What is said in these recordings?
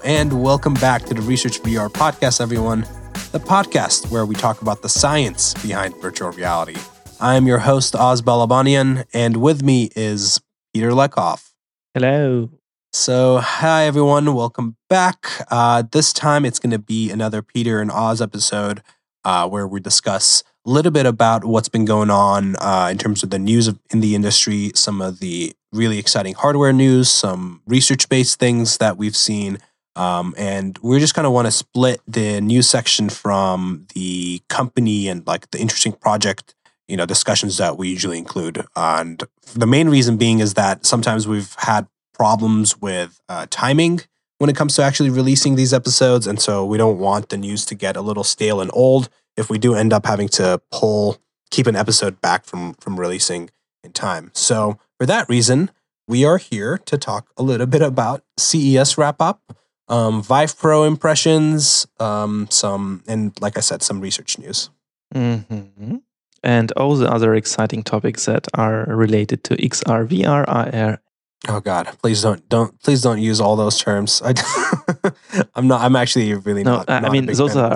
and welcome back to the Research VR podcast, everyone. The podcast where we talk about the science behind virtual reality. I'm your host, Oz Balabanian, and with me is Peter Lekoff. Hello. So, hi everyone, welcome back. This time it's going to be another Peter and Oz episode where we discuss a little bit about what's been going on in terms of the news in the industry, some of the really exciting hardware news, some research-based things that we've seen, and we just kind of want to split the news section from the company and like the interesting project, discussions that we usually include. And the main reason being is that sometimes we've had problems with timing when it comes to actually releasing these episodes, and so we don't want the news to get a little stale and old if we do end up having to keep an episode back from releasing in time. So for that reason, we are here to talk a little bit about CES wrap-up, Vive Pro impressions, and like I said, some research news. Mm-hmm. And all the other exciting topics that are related to XR, VR, AR. Oh God! Please don't use all those terms. I'm actually really not. I mean, those are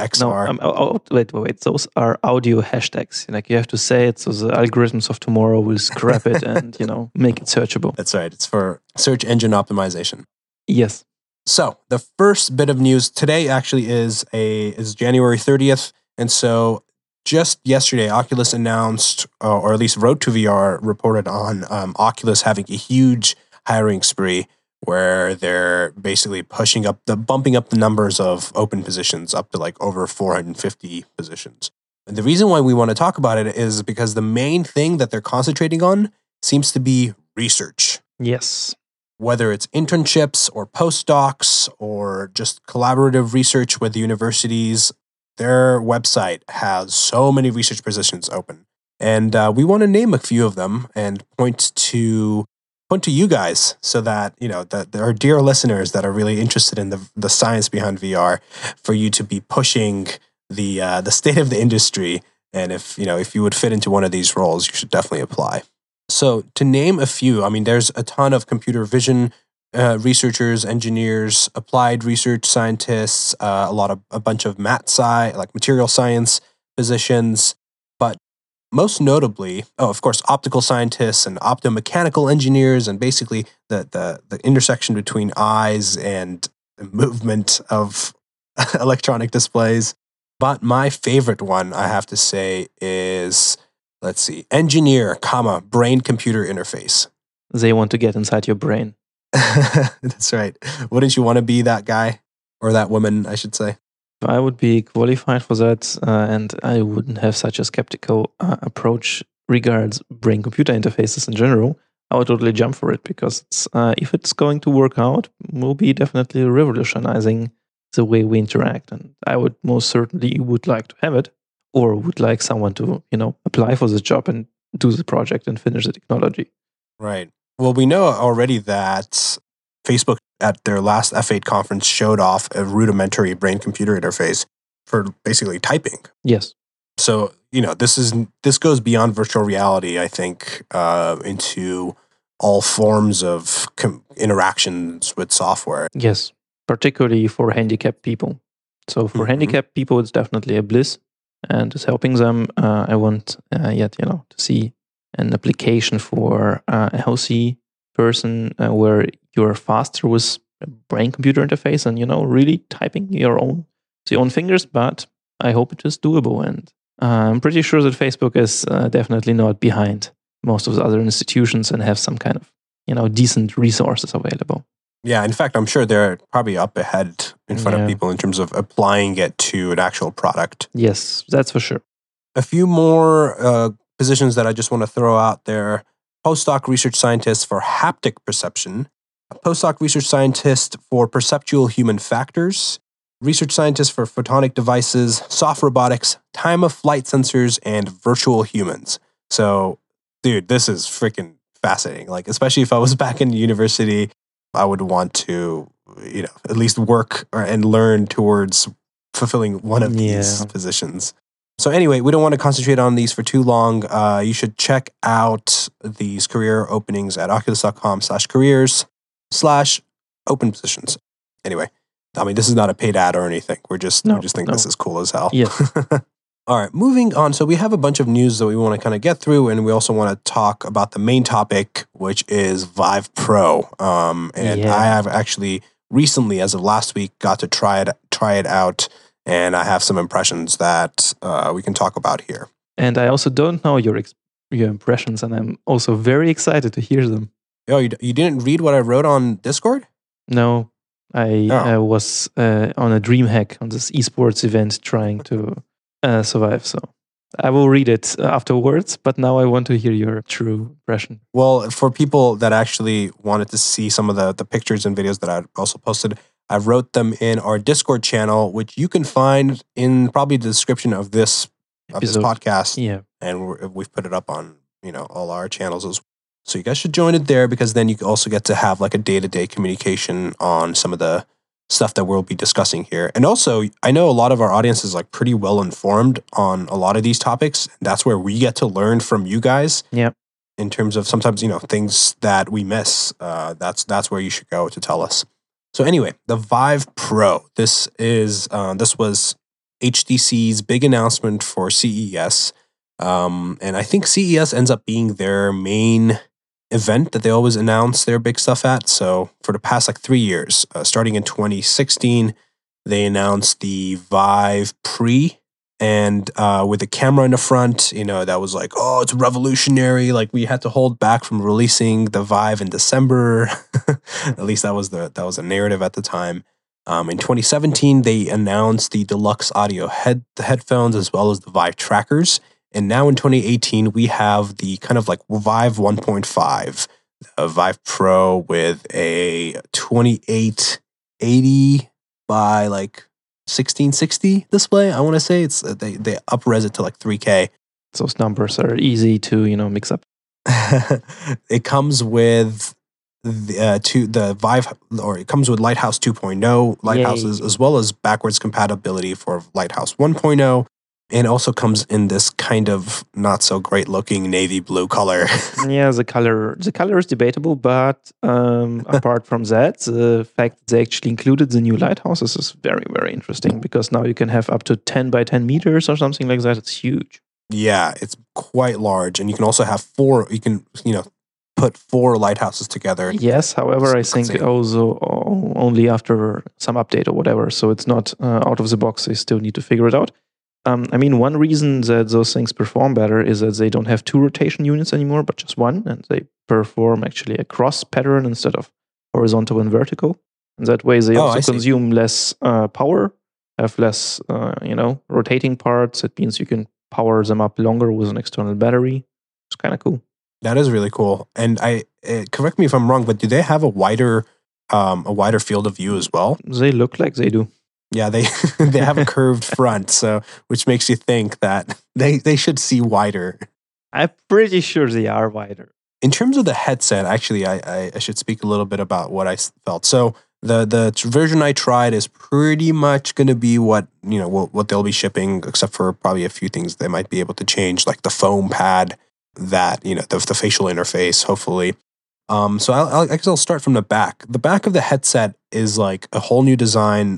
XR. Wait. Those are audio hashtags. Like you have to say it, so the algorithms of tomorrow will scrap it and make it searchable. That's right. It's for search engine optimization. Yes. So the first bit of news today actually is January 30th, and so just yesterday, Oculus announced, or at least Road to VR reported on Oculus having a huge hiring spree where they're basically bumping up the numbers of open positions up to like over 450 positions. And the reason why we want to talk about it is because the main thing that they're concentrating on seems to be research. Yes. Whether it's internships or postdocs or just collaborative research with universities, their website has so many research positions open. And we want to name a few of them and point to you guys so that, that our dear listeners that are really interested in the science behind VR, for you to be pushing the state of the industry. And if you would fit into one of these roles, you should definitely apply. So to name a few, I mean, there's a ton of computer vision researchers, engineers, applied research scientists, a bunch of material science positions, but most notably, of course, optical scientists and optomechanical engineers, and basically the intersection between eyes and the movement of electronic displays. But my favorite one, I have to say, is, engineer, brain-computer interface. They want to get inside your brain. That's right. Wouldn't you want to be that guy? Or that woman, I should say. I would be qualified for that, and I wouldn't have such a skeptical approach regards brain-computer interfaces in general. I would totally jump for it because if it's going to work out, will be definitely revolutionizing the way we interact. And I would most certainly would like to have it, or would like someone to, apply for this job and do the project and finish the technology. Right. Well, we know already that Facebook at their last F8 conference showed off a rudimentary brain-computer interface for basically typing. Yes. So, this goes beyond virtual reality, I think, into all forms of interactions with software. Yes, particularly for handicapped people. So for handicapped people, it's definitely a bliss and it's helping them. I want to see an application for a healthy person where you're faster with a brain-computer interface and, really typing your own fingers, but I hope it is doable. And I'm pretty sure that Facebook is definitely not behind most of the other institutions and have some kind of, decent resources available. Yeah, in fact, I'm sure they're probably up ahead in front of people in terms of applying it to an actual product. Yes, that's for sure. A few more positions that I just want to throw out there. Postdoc research scientist for haptic perception, a postdoc research scientist for perceptual human factors, research scientist for photonic devices, soft robotics, time-of-flight sensors, and virtual humans. So, dude, this is freaking fascinating. Like, especially if I was back in university, I would want to, at least work and learn towards fulfilling one of these positions. So anyway, we don't want to concentrate on these for too long. You should check out these career openings at oculus.com/careers/open positions. Anyway, I mean, this is not a paid ad or anything. We just think this is cool as hell. Yes. All right, moving on. So we have a bunch of news that we want to kind of get through, and we also want to talk about the main topic, which is Vive Pro. I have actually recently, as of last week, got to try it out, and I have some impressions that we can talk about here. And I also don't know your impressions, and I'm also very excited to hear them. Oh, you didn't read what I wrote on Discord? No, I was on a DreamHack on this esports event trying to survive. So I will read it afterwards, but now I want to hear your true impression. Well, for people that actually wanted to see some of the pictures and videos that I also posted, I wrote them in our Discord channel, which you can find in probably the description of this podcast. Yeah. And we've put it up on, all our channels as well. So you guys should join it there, because then you also get to have like a day-to-day communication on some of the stuff that we'll be discussing here. And also, I know a lot of our audience is like pretty well informed on a lot of these topics. That's where we get to learn from you guys. Yeah. In terms of sometimes, things that we miss. That's where you should go to tell us. So anyway, the Vive Pro. This was HTC's big announcement for CES. And I think CES ends up being their main event that they always announce their big stuff at. So for the past 3 years, starting in 2016, they announced the Vive Pre, and with a camera in the front, that was like, oh, it's revolutionary. Like, we had to hold back from releasing the Vive in December. At least that was a narrative at the time. In 2017, they announced the deluxe audio headphones as well as the Vive trackers. And now in 2018, we have the kind of like Vive 1.5, a Vive Pro with a 2880 by 1660 display. I want to say they up-res it to 3K. Those numbers are easy to mix up. It comes with the Vive, or it comes with Lighthouse 2.0 lighthouses, as well as backwards compatibility for Lighthouse 1.0. And also comes in this kind of not so great looking navy blue color. Yeah, the color is debatable, but apart from that, the fact that they actually included the new lighthouses is very, very interesting, because now you can have up to 10 by 10 meters or something like that. It's huge. Yeah, it's quite large, and you can also have 4. You can put 4 lighthouses together. Yes, however, I think also only after some update or whatever. So it's not out of the box. They still need to figure it out. One reason that those things perform better is that they don't have 2 rotation units anymore, but just 1, and they perform actually a cross pattern instead of horizontal and vertical. And that way they also consume less power, have less, rotating parts. It means you can power them up longer with an external battery. It's kind of cool. That is really cool. And correct me if I'm wrong, but do they have a wider field of view as well? They look like they do. Yeah, they have a curved front, so which makes you think that they should see wider. I'm pretty sure they are wider. In terms of the headset, actually, I should speak a little bit about what I felt. So the version I tried is pretty much going to be what they'll be shipping, except for probably a few things they might be able to change, like the foam pad, that the facial interface, hopefully. So I guess I'll start from the back. The back of the headset is like a whole new design.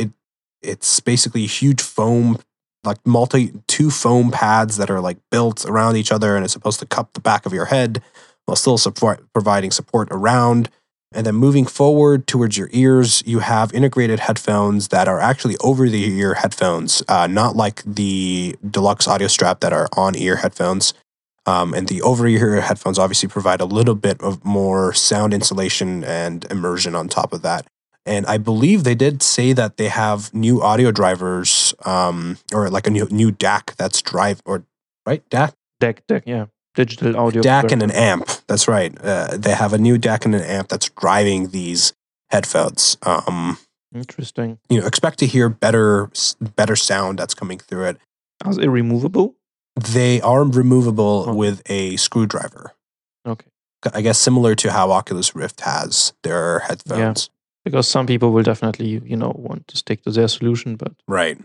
It's basically huge foam, like 2 foam pads that are like built around each other, and it's supposed to cup the back of your head while still providing support around. And then moving forward towards your ears, you have integrated headphones that are actually over-the-ear headphones, not like the deluxe audio strap that are on-ear headphones. And the over-ear headphones obviously provide a little bit of more sound insulation and immersion on top of that. And I believe they did say that they have new audio drivers, or like a new DAC that's right? DAC? DAC, yeah. Digital audio. DAC and an amp. That's right. They have a new DAC and an amp that's driving these headphones. Interesting. Expect to hear better sound that's coming through it. Are they removable? They are removable with a screwdriver. Okay. I guess similar to how Oculus Rift has their headphones. Yeah. Because some people will definitely, want to stick to their solution, but... Right.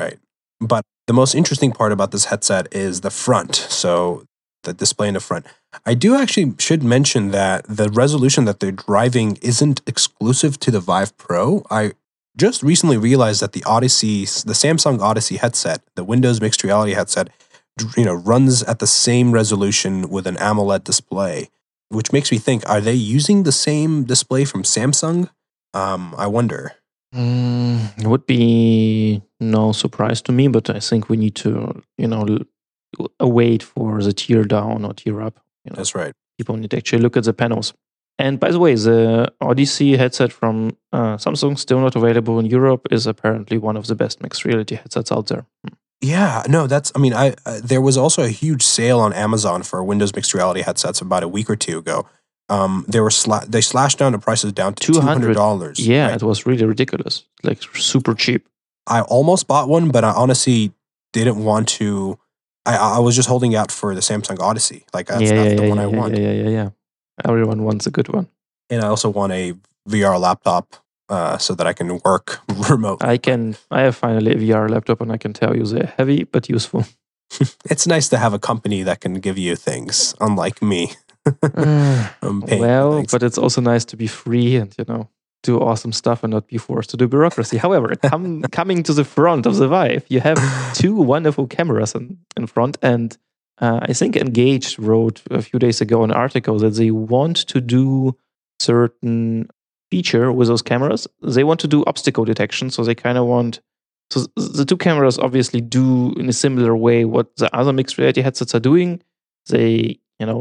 But the most interesting part about this headset is the front. So the display in the front. I do actually should mention that the resolution that they're driving isn't exclusive to the Vive Pro. I just recently realized that the Samsung Odyssey headset, the Windows mixed reality headset, runs at the same resolution with an AMOLED display, which makes me think: are they using the same display from Samsung? I wonder. It would be no surprise to me, but I think we need to, wait for the tier down or tier up. That's right. People need to actually look at the panels. And by the way, the Odyssey headset from Samsung, still not available in Europe, is apparently one of the best mixed reality headsets out there. Yeah, no, there was also a huge sale on Amazon for Windows mixed reality headsets about a week or two ago. They slashed down the prices down to $200. Yeah, right? It was really ridiculous, like super cheap. I almost bought one, but I honestly didn't want to. I was just holding out for the Samsung Odyssey. Like that's the one I want. Yeah. Everyone wants a good one. And I also want a VR laptop so that I can work remotely. I have finally a VR laptop, and I can tell you they're heavy but useful. It's nice to have a company that can give you things, unlike me. But it's also nice to be free and do awesome stuff and not be forced to do bureaucracy. However, coming to the front of the Vive, you have two wonderful cameras in front, and I think Engaged wrote a few days ago an article that they want to do certain feature with those cameras. They want to do obstacle detection, so they kind of want. So the two cameras obviously do in a similar way what the other mixed reality headsets are doing. They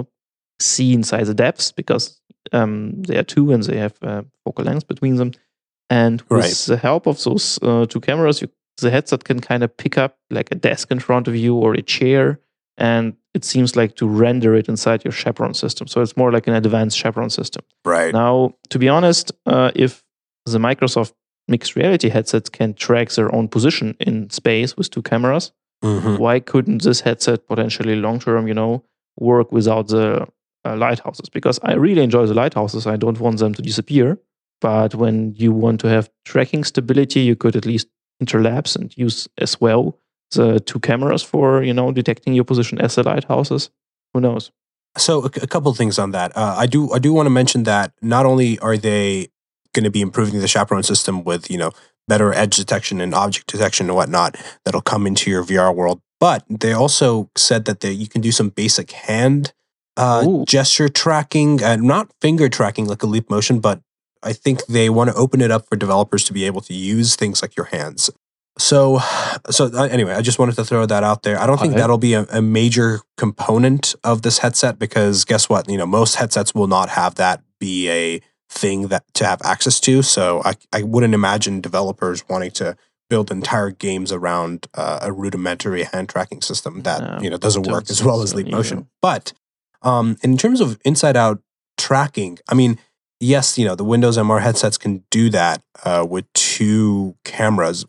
see inside the depths because they are two and they have focal lengths between them. And with the help of those two cameras, the headset can kind of pick up like a desk in front of you or a chair, and it seems like to render it inside your Chaperone system. So it's more like an advanced Chaperone system. Right. Now, to be honest, if the Microsoft mixed reality headsets can track their own position in space with two cameras, why couldn't this headset potentially long-term, work without the lighthouses? Because I really enjoy the lighthouses. I don't want them to disappear. But when you want to have tracking stability, you could at least interlapse and use as well the two cameras for, detecting your position as the lighthouses. Who knows? So a couple of things on that. I do want to mention that not only are they going to be improving the Chaperone system with, better edge detection and object detection and whatnot that'll come into your VR world, but they also said that you can do some basic hand gesture tracking, not finger tracking like a Leap Motion, but I think they want to open it up for developers to be able to use things like your hands. So anyway, I just wanted to throw that out there. I don't think that'll be a major component of this headset because guess what? Most headsets will not have that be a thing that to have access to. So I wouldn't imagine developers wanting to build entire games around a rudimentary hand tracking system that doesn't work as well as Leap Motion. But in terms of inside out tracking, I mean, yes, the Windows MR headsets can do that with two cameras.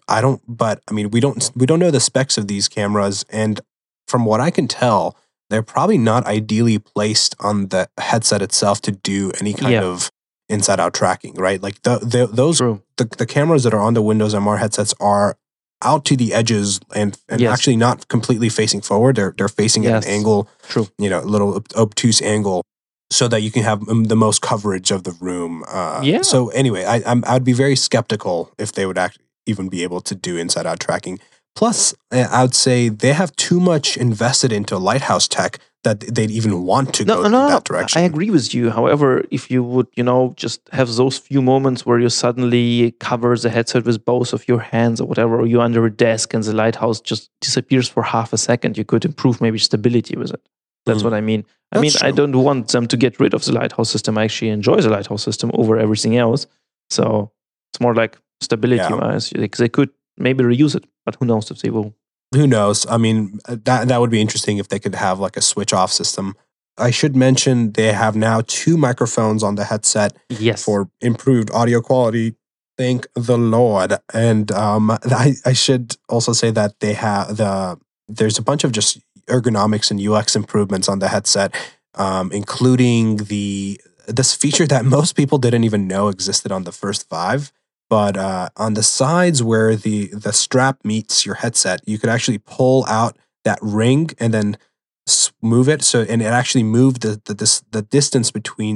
We don't know the specs of these cameras, and from what I can tell, they're probably not ideally placed on the headset itself to do any kind of inside out tracking, right? Like the cameras that are on the Windows MR headsets are out to the edges and actually not completely facing forward. They're facing at an angle, a little obtuse angle, so that you can have the most coverage of the room. So anyway, I'd be very skeptical if they would even be able to do inside out tracking. Plus, I'd say they have too much invested into Lighthouse tech that they'd even want to go in that direction. I agree with you. However, if you would, just have those few moments where you suddenly cover the headset with both of your hands or whatever, or you're under a desk and the lighthouse just disappears for half a second, you could improve maybe stability with it. That's what I mean. I don't want them to get rid of the lighthouse system. I actually enjoy the lighthouse system over everything else. So it's more like stability-wise. They could maybe reuse it, but who knows if they will. Who knows? I mean, that would be interesting if they could have like a switch-off system. I should mention they have now two microphones on the headset for improved audio quality. Thank the Lord. And I should also say that they have there's a bunch of just ergonomics and UX improvements on the headset, including this feature that most people didn't even know existed on the first Vive. But on the sides where the strap meets your headset, you could actually pull out that ring and then move it. And it actually moved the distance between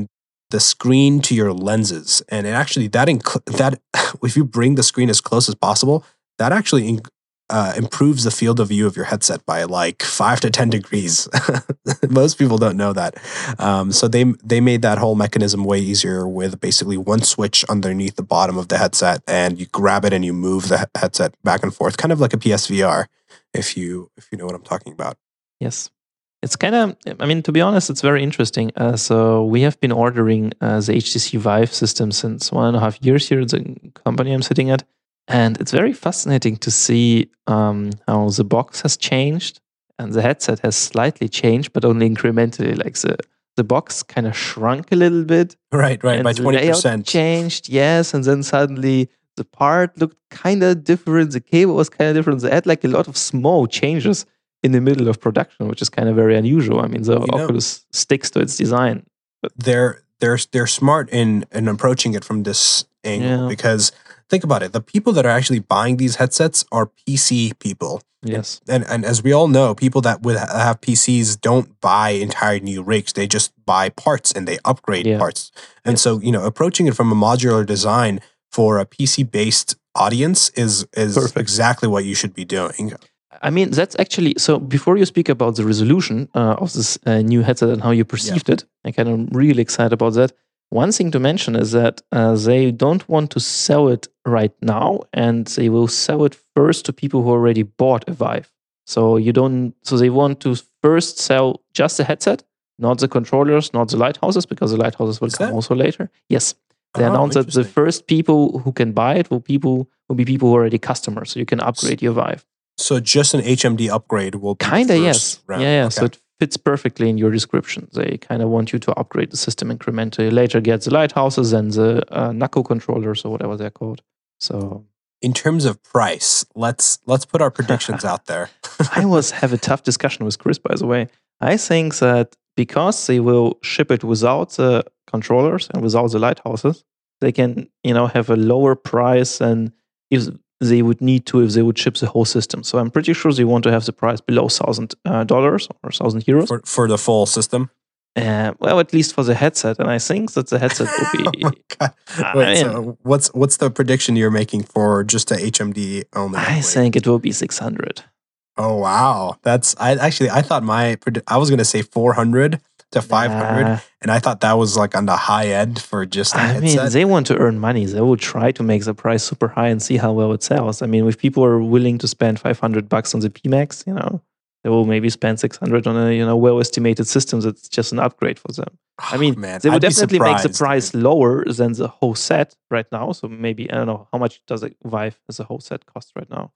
the screen to your lenses, and it actually that if you bring the screen as close as possible, that actually improves the field of view of your headset by like 5 to 10 degrees. Most people don't know that. So they made that whole mechanism way easier with basically one switch underneath the bottom of the headset, and you grab it and you move the headset back and forth, kind of like a PSVR, if you know what I'm talking about. Yes. It's kind of, I mean, to be honest, it's very interesting. So we have been ordering the HTC Vive system since 1.5 years here at the company I'm sitting at. And it's very fascinating to see how the box has changed and the headset has slightly changed, but only incrementally. Like the box kind of shrunk a little bit. Right, by 20%. Changed, yes. And then suddenly the part looked kind of different. The cable was kind of different. They had like a lot of small changes in the middle of production, which is kind of very unusual. I mean, the Oculus sticks to its design. But they're smart in approaching it from this angle, because think about it. The people that are actually buying these headsets are PC people. Yes. And as we all know, people that would have PCs don't buy entire new rigs. They just buy parts and they upgrade parts. And so, approaching it from a modular design for a PC-based audience is perfect. Exactly what you should be doing. I mean, that's actually, so before you speak about the resolution of this new headset and how you perceived it, I'm kind of really excited about that. One thing to mention is that they don't want to sell it right now, and they will sell it first to people who already bought a Vive. So they want to first sell just the headset, not the controllers, not the lighthouses, because the lighthouses will come also later. Yes. They announced that the first people who can buy it will be people who are already customers, so you can upgrade your Vive. So just an HMD upgrade will be kind of, yes. Round. Yeah. Okay. So it fits perfectly in your description. They kind of want you to upgrade the system incrementally. Later get the lighthouses and the knuckle controllers or whatever they're called. So in terms of price, let's put our predictions out there. I have a tough discussion with Chris, by the way. I think that because they will ship it without the controllers and without the lighthouses, they can, have a lower price than if they would need to if they would ship the whole system. So I'm pretty sure they want to have the price below $1,000 or 1,000 euros for the full system. Well, at least for the headset, and I think that the headset will be. Oh my God. Wait, so what's the prediction you're making for just a HMD only? I think it will be 600. Oh wow, I thought I was going to say 400 to 500, and I thought that was like on the high end for just a headset. I mean, they want to earn money. They will try to make the price super high and see how well it sells. I mean, if people are willing to spend $500 on the PMax, they will maybe spend 600 on a well-estimated system that's just an upgrade for them. I mean, they would definitely make the price lower than the whole set right now. So maybe, I don't know, how much does a Vive as a whole set cost right now?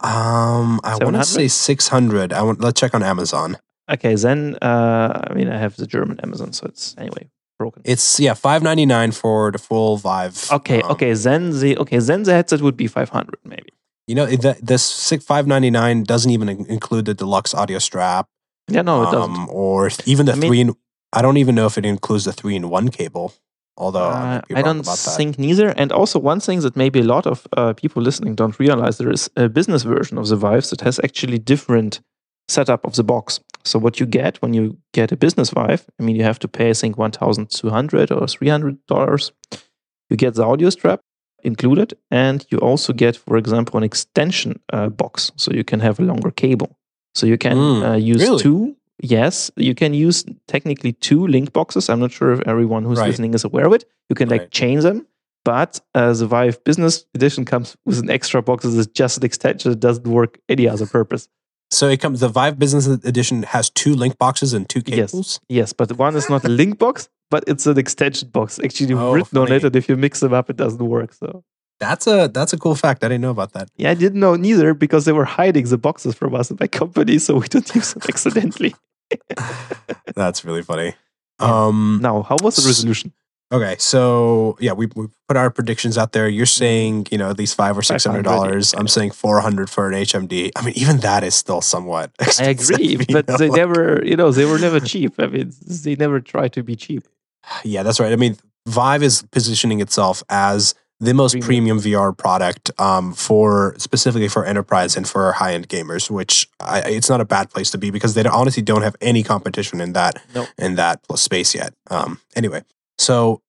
I want to say 600. Let's check on Amazon. Okay, then I have the German Amazon, so it's anyway broken. It's $599 for the full Vive. Okay, then the headset would be 500 maybe. This $599 doesn't even include the deluxe audio strap. Yeah, no, it doesn't. Or even the I don't even know if it includes the 3-in-1 cable. Although I don't think neither. And also one thing that maybe a lot of people listening don't realize, there is a business version of the Vive that has actually different setup of the box. So what you get when you get a business Vive, you have to pay, I think, $1,200 or $300. You get the audio strap included, and you also get, for example, an extension box, so you can have a longer cable. So you can use two. Yes, you can use technically 2 link boxes. I'm not sure if everyone who's listening is aware of it. You can chain them, but the Vive Business Edition comes with an extra box that is just an extension. It doesn't work any other purpose. So the Vive Business Edition has 2 link boxes and 2 cables? Yes, but one is not a link box, but it's an extension box. Actually, written on it, and if you mix them up, it doesn't work. So that's a cool fact. I didn't know about that. Yeah, I didn't know neither, because they were hiding the boxes from us in my company, so we don't use them accidentally. That's really funny. Now, how was the resolution? Okay, so we put our predictions out there. You're saying at least $500 or $600. I'm saying 400 for an HMD. I mean, even that is still somewhat expensive. I agree, but they never, they were never cheap. I mean, they never try to be cheap. Yeah, that's right. I mean, Vive is positioning itself as the most premium VR product specifically for enterprise and for high-end gamers, which it's not a bad place to be, because they honestly don't have any competition in that space yet. Anyway. So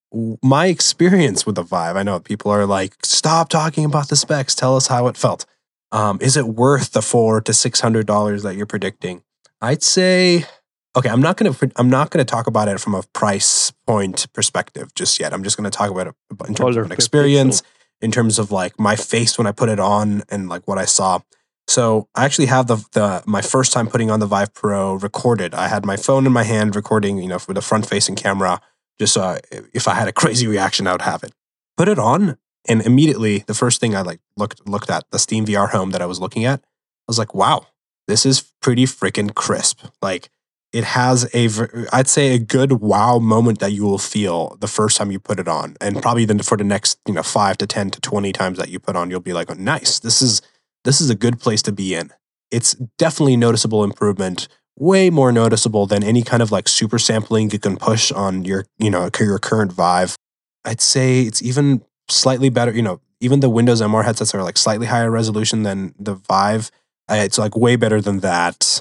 my experience with the Vive, I know people are like, stop talking about the specs. Tell us how it felt. Is it worth the $400 to $600 that you're predicting? I'd say, okay, I'm not gonna talk about it from a price point perspective just yet. I'm just gonna talk about it in terms of an experience, in terms of like my face when I put it on and like what I saw. So I actually have my first time putting on the Vive Pro recorded. I had my phone in my hand recording, for the front facing camera, just so if I had a crazy reaction, I would have it. Put it on, and immediately the first thing I like looked at the Steam VR Home that I was looking at. I was like, wow, this is pretty freaking crisp. Like it has I'd say a good wow moment that you will feel the first time you put it on, and probably then for the next 5 to 10 to 20 times that you put on, you'll be like, oh, nice. This is a good place to be in. It's definitely noticeable improvement, way more noticeable than any kind of like super sampling you can push on your current Vive. I'd say it's even slightly better. Even the Windows MR headsets are like slightly higher resolution than the Vive. It's like way better than that.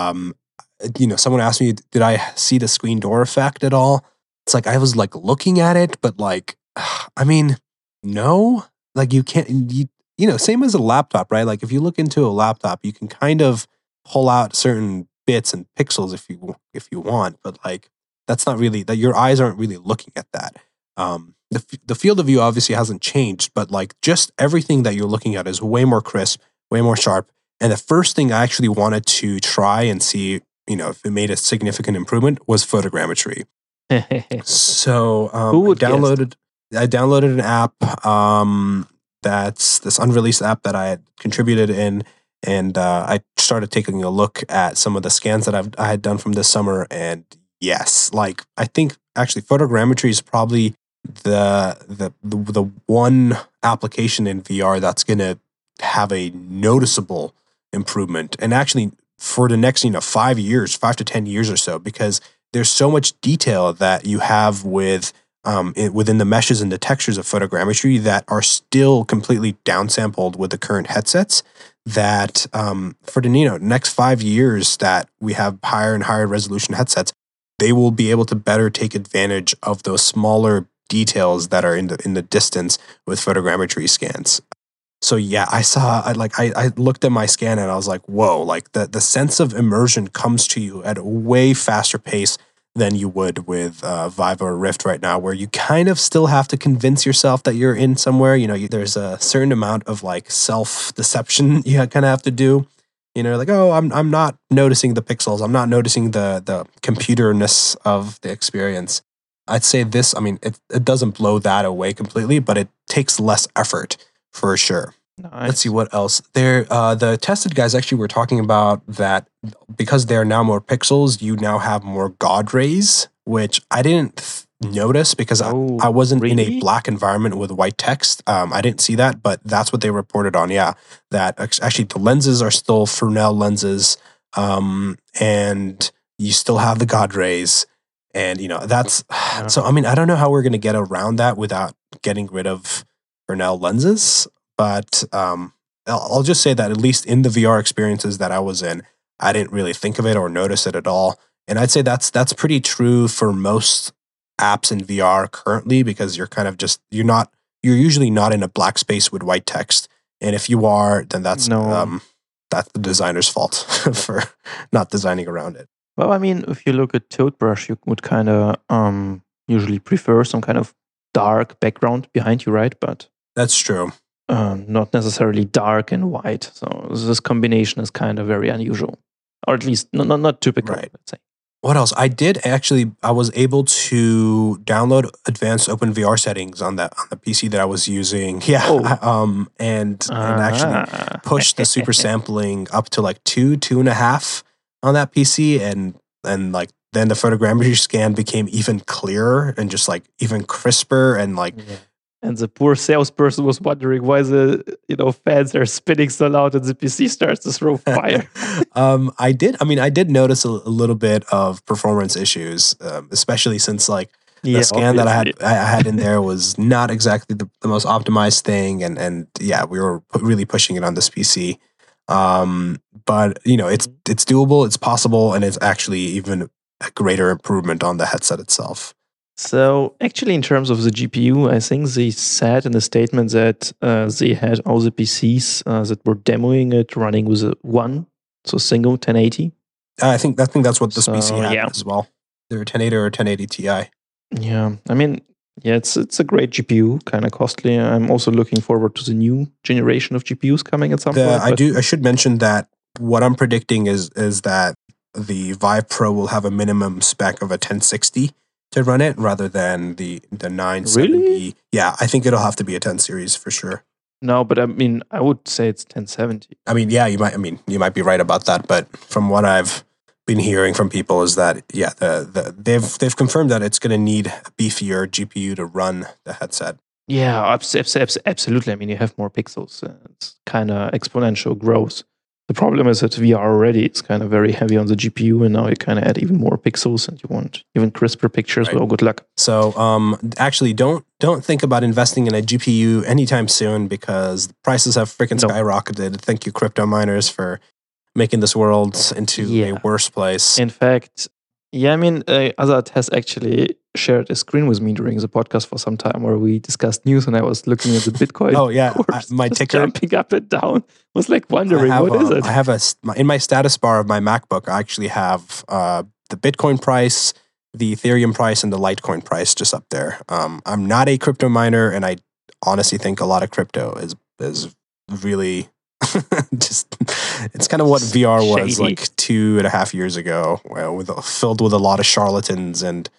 Someone asked me, did I see the screen door effect at all? It's like I was like looking at it, but like, I mean, no. Like you can't. Same as a laptop, right? Like if you look into a laptop, you can kind of pull out certain bits and pixels if you want, but like that's not really that. Your eyes aren't really looking at that. The field of view obviously hasn't changed, but like just everything that you're looking at is way more crisp, way more sharp. And the first thing I actually wanted to try and see, if it made a significant improvement was photogrammetry. So I downloaded an app. That's this unreleased app that I had contributed in, and I started taking a look at some of the scans that I had done from this summer. And yes, like I think actually photogrammetry is probably the one application in VR that's going to have a noticeable improvement, and actually for the next 5 to 10 years or so, because there's so much detail that you have with within the meshes and the textures of photogrammetry that are still completely downsampled with the current headsets, that for the next 5 years that we have higher and higher resolution headsets, they will be able to better take advantage of those smaller details that are in the distance with photogrammetry scans. So yeah, I looked at my scan and I was like, whoa, like the sense of immersion comes to you at a way faster pace than you would with Vive or Rift right now, where you kind of still have to convince yourself that you're in somewhere. There's a certain amount of like self-deception you kind of have to do. Like, oh, I'm not noticing the pixels. I'm not noticing the computerness of the experience. I'd say this, I mean, it doesn't blow that away completely, but it takes less effort for sure. Nice. Let's see what else. The tested guys actually were talking about that because there are now more pixels, you now have more God rays, which I didn't notice because I wasn't in a black environment with white text. I didn't see that, but that's what they reported on. Yeah, that actually the lenses are still Fresnel lenses, and you still have the God rays, and that's so. I mean, I don't know how we're going to get around that without getting rid of Fresnel lenses. But I'll just say that at least in the VR experiences that I was in, I didn't really think of it or notice it at all. And I'd say that's pretty true for most apps in VR currently, because you're kind of you're usually not in a black space with white text. And if you are, then that's the designer's fault for not designing around it. Well, I mean, if you look at ToadBrush, you would kind of usually prefer some kind of dark background behind you, right? But that's true. Not necessarily dark and white. So this combination is kind of very unusual, or at least not typical, right. Let's say. What else? I was able to download advanced OpenVR settings on the PC that I was using. Yeah. And actually push the super sampling up to like 2.5 on that PC, and like then the photogrammetry scan became even clearer and just like even crisper and like. Yeah. And the poor salesperson was wondering why the fans are spinning so loud and the PC starts to throw fire. I did notice a little bit of performance issues, especially since like the scan obviously. that I had in there was not exactly the most optimized thing, and yeah, we were really pushing it on this PC. But it's doable, it's possible, and it's actually even a greater improvement on the headset itself. So actually, in terms of the GPU, I think they said in the statement that they had all the PCs that were demoing it running with a single 1080. I think that's what this PC had yeah. as well. They're 1080 or 1080 Ti. Yeah, I mean, yeah, it's a great GPU, kind of costly. I'm also looking forward to the new generation of GPUs coming at some point. I should mention that what I'm predicting is that the Vive Pro will have a minimum spec of a 1060 to run it rather than the 970. Really? Yeah, I think it'll have to be a 10 series for sure. No, but I mean, I would say it's 1070. I mean, yeah, you might be right about that, but from what I've been hearing from people is that they've confirmed that it's going to need a beefier GPU to run the headset. Yeah, absolutely. I mean, you have more pixels. It's kind of exponential growth. The problem is that VR already it's kind of very heavy on the GPU, and now you kind of add even more pixels, and you want even crisper pictures. Right. Well, good luck. So, actually, don't think about investing in a GPU anytime soon because the prices have freaking skyrocketed. Thank you, crypto miners, for making this world into a worse place. In fact, I mean, Azad has actually shared a screen with me during the podcast for some time where we discussed news, and I was looking at the Bitcoin. Oh yeah, my ticker jumping up and down. I was like wondering what is it. I have in my status bar of my MacBook. I actually have the Bitcoin price, the Ethereum price, and the Litecoin price just up there. I'm not a crypto miner, and I honestly think a lot of crypto is really just it's kind of what VR was shady. like 2.5 years ago, filled with a lot of charlatans and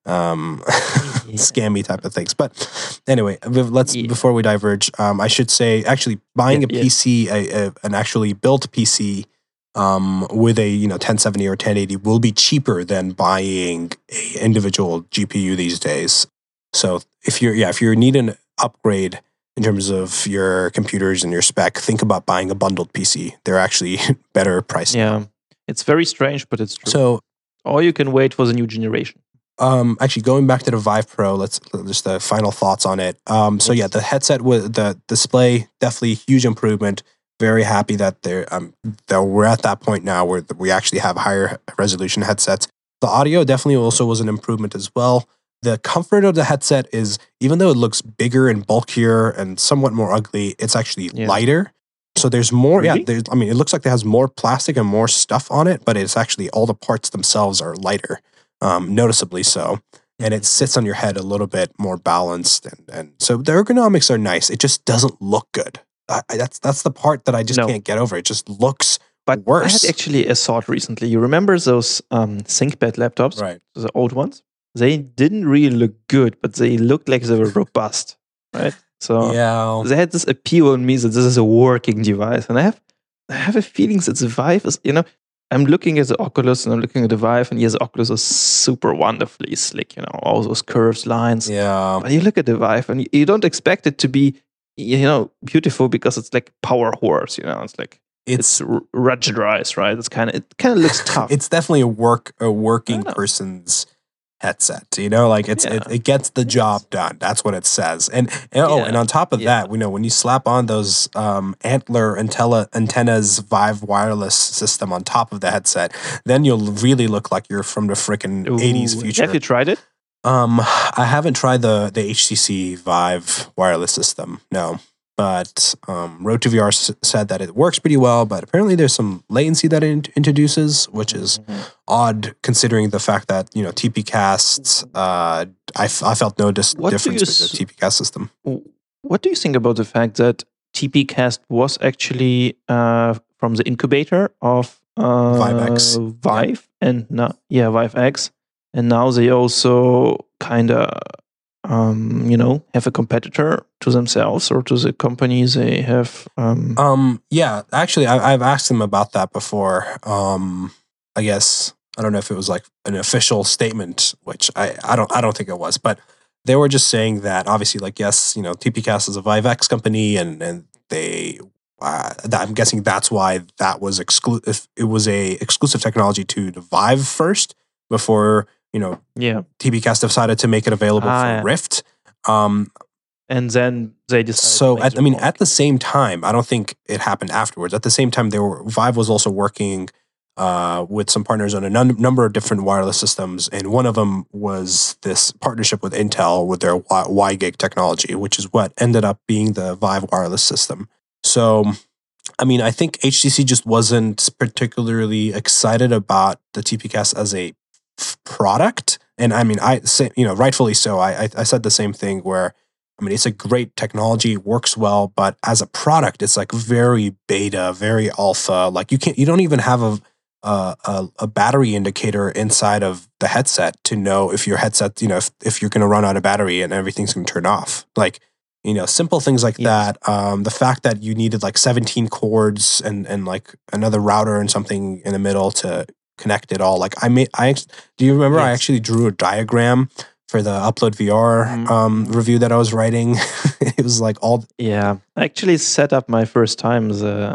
scammy type of things. But anyway, before we diverge, I should say actually buying a PC, an actually built PC with a 1070 or 1080 will be cheaper than buying an individual GPU these days. So if you need an upgrade in terms of your computers and your spec, think about buying a bundled PC. They're actually better priced. Yeah, it's very strange, but it's true. So, or you can wait for the new generation. Actually, going back to the Vive Pro, let's just the final thoughts on it. So yeah, the headset with the display, definitely huge improvement. Very happy that we're at that point now where we actually have higher resolution headsets. The audio definitely also was an improvement as well. The comfort of the headset is, even though it looks bigger and bulkier and somewhat more ugly, it's actually lighter. So there's more. Really? Yeah, it looks like it has more plastic and more stuff on it, but it's actually all the parts themselves are lighter, noticeably so. And it sits on your head a little bit more balanced, and so the ergonomics are nice. It just doesn't look good. That's the part that I just can't get over. It just looks worse. I had actually a thought recently. You remember those ThinkPad laptops, right? The old ones. They didn't really look good, but they looked like they were robust, right? So they had this appeal on me that this is a working device, and I have a feeling that the Vive is, I'm looking at the Oculus and I'm looking at the Vive, and yes, the Oculus is super wonderfully slick, all those curved lines. Yeah. But you look at the Vive and you don't expect it to be, beautiful because it's like power horse, it's like it's ruggedized, right? It kind of looks tough. It's definitely a working person's headset, it gets the job done. That's what it says. And on top of that, when you slap on those Antler antennas Vive wireless system on top of the headset, then you'll really look like you're from the frickin' 80s future. Have you tried it? I haven't tried the HTC Vive wireless system, no. But Road2VR said that it works pretty well, but apparently there's some latency that it introduces, which is odd considering the fact that, TPcasts, I felt no difference with the TPcast system. What do you think about the fact that TPcast was actually from the incubator of Vive and Vive X, and now they also kind of have a competitor to themselves or to the companies they have? Actually, I've asked them about that before. I guess I don't know if it was like an official statement, which I don't think it was, but they were just saying that obviously, TPcast is a Vive X company, and they. I'm guessing that's why that was exclusive. It was a exclusive technology to the Vive first before. TPcast decided to make it available for Rift. And then they decided. So, at the same time, I don't think it happened afterwards. At the same time, Vive was also working with some partners on a number of different wireless systems, and one of them was this partnership with Intel with their WiGig technology, which is what ended up being the Vive wireless system. So, I mean, I think HTC just wasn't particularly excited about the TPCast as a product, and I mean, I say, rightfully so. I said the same thing where, I mean, it's a great technology, works well, but as a product, it's like very beta, very alpha. Like you don't even have a battery indicator inside of the headset to know if your headset, if you're going to run out of battery and everything's going to turn off. Like, simple things like that. The fact that you needed like 17 cords and like another router and something in the middle to connect it all. Like do you remember? Yes. I actually drew a diagram for the Upload VR review that I was writing. It was like all. Yeah, I actually set up my first time the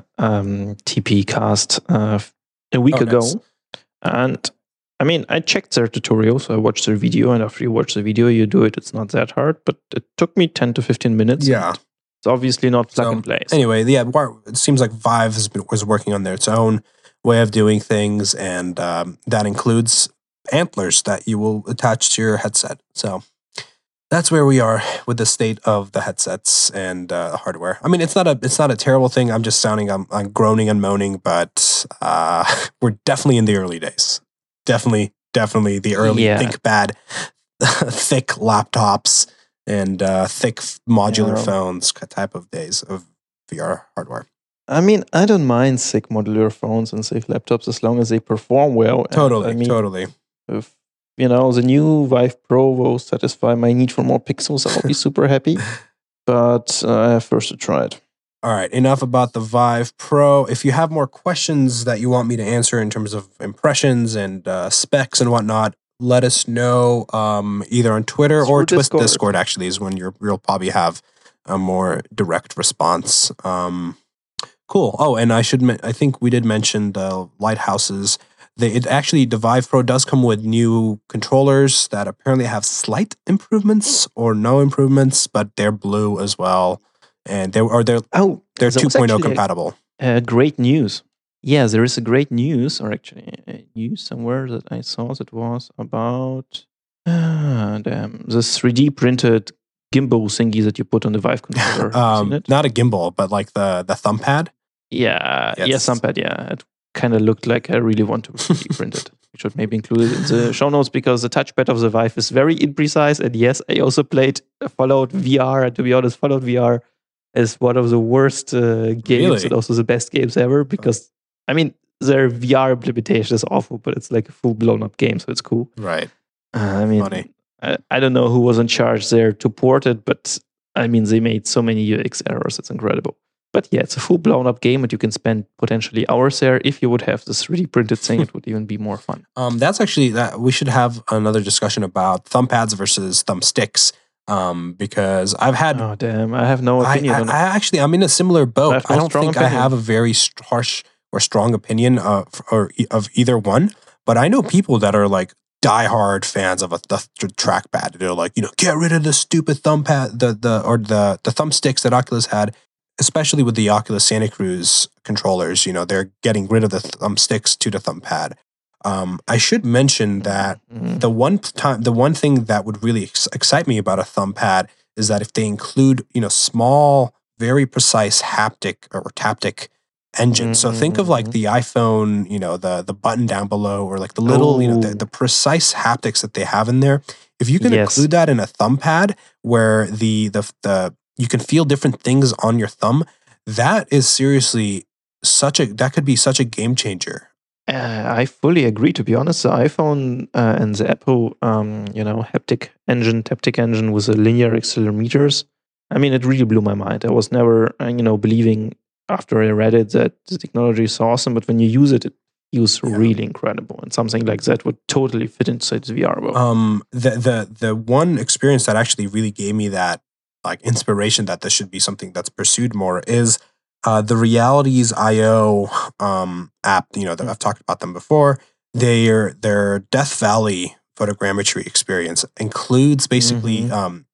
TPCast a week ago. Nice. And I mean, I checked their tutorial, so I watched their video, and after you watch the video, you do it. It's not that hard, but it took me 10 to 15 minutes. Yeah. It's obviously not plug and play. Anyway, yeah, it seems like Vive was working on its own way of doing things, and that includes antlers that you will attach to your headset. So that's where we are with the state of the headsets and hardware. I mean, it's not a terrible thing. I'm just I'm groaning and moaning, but we're definitely in the early days. Definitely the early ThinkPad, thick laptops and thick modular phones type of days of VR hardware. I mean, I don't mind thick modular phones and thick laptops as long as they perform well. Totally. If the new Vive Pro will satisfy my need for more pixels, I'll be super happy. But I have first to try it. All right, enough about the Vive Pro. If you have more questions that you want me to answer in terms of impressions and specs and whatnot, let us know either on Twitter or Discord. Actually, is when you'll probably have a more direct response. Cool. Oh, and I think we did mention the Lighthouses. The Vive Pro does come with new controllers that apparently have slight improvements or no improvements, but they're blue as well. And they're 2.0 compatible. Great news. Yeah, there is a great news, or actually a news somewhere that I saw that was about the 3D printed gimbal thingy that you put on the Vive controller. Not a gimbal, but like the thumb pad. Yeah, thumb pad. Yeah, it kind of looked like I really want to 3D print it. We should maybe include it in the show notes because the touchpad of the Vive is very imprecise. And yes, I also played Fallout VR. And to be honest, Fallout VR is one of the worst games and also the best games ever because, I mean, their VR implementation is awful, but it's like a full blown up game, so it's cool. Right. I mean, funny. I don't know who was in charge there to port it, but I mean, they made so many UX errors. It's incredible. But yeah, it's a full blown up game and you can spend potentially hours there. If you would have this 3D printed thing, it would even be more fun. That's actually we should have another discussion about thumb pads versus thumbsticks. Because I've had... Oh, damn. I have no opinion. I'm in a similar boat. I don't think I have a very harsh or strong opinion of either one. But I know people that are like diehard fans of the trackpad. They're like, get rid of the stupid thumb pad, the thumbsticks that Oculus had, especially with the Oculus Santa Cruz controllers. They're getting rid of the thumbsticks to the thumb pad. I should mention that the one thing that would really excite me about a thumb pad is that if they include, small, very precise haptic or taptic engines. So think of like the iPhone, the button down below, or like the little, the precise haptics that they have in there. If you can include that in a thumb pad where the you can feel different things on your thumb, that is seriously that could be such a game changer. I fully agree, to be honest. The iPhone and the Apple, taptic engine with the linear accelerometers, I mean, it really blew my mind. I was never, believing after I read it that the technology is awesome, but when you use it, it feels really incredible. And something like that would totally fit inside the VR world. The one experience that actually really gave me that like inspiration that this should be something that's pursued more is the Realities.io app, that I've talked about them before. Their Death Valley photogrammetry experience includes basically,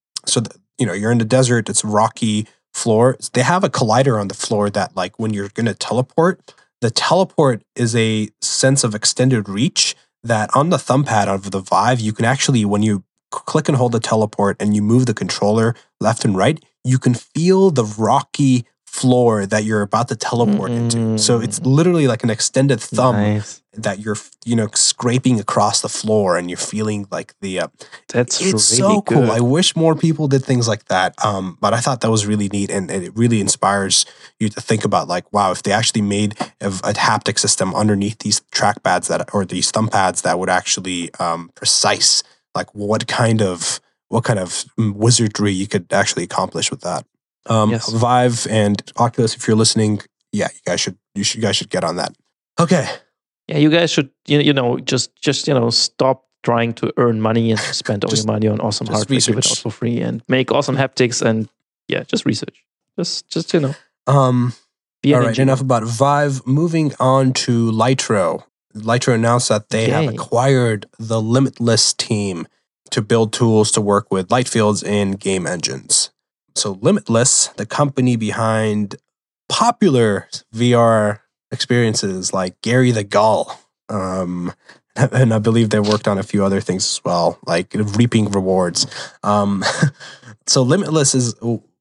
you're in the desert, it's rocky floor. They have a collider on the floor that like when you're going to teleport, the teleport is a sense of extended reach that on the thumbpad of the Vive, you can actually, when you click and hold the teleport and you move the controller left and right, you can feel the rocky floor that you're about to teleport into. So it's literally like an extended thumb that you're, scraping across the floor, and you're feeling like That's it's really so cool. good. I wish more people did things like that. But I thought that was really neat, and it really inspires you to think about, like, wow, if they actually made a haptic system underneath these trackpads or these thumb pads that would actually precise, like what kind of wizardry you could actually accomplish with that. Yes. Vive and Oculus, if you're listening, yeah, you guys should get on that. Okay. Yeah, you guys should, just stop trying to earn money and spend all your money on awesome hardware, give it out for free, and make awesome haptics, and just research. Just be an all right, engineer. enough about Vive. Moving on to Lytro. Lytro announced that they have acquired the Limitless team to build tools to work with light fields in game engines. So Limitless, the company behind popular VR experiences like Gary the Gull, and I believe they worked on a few other things as well, like reaping rewards. So Limitless is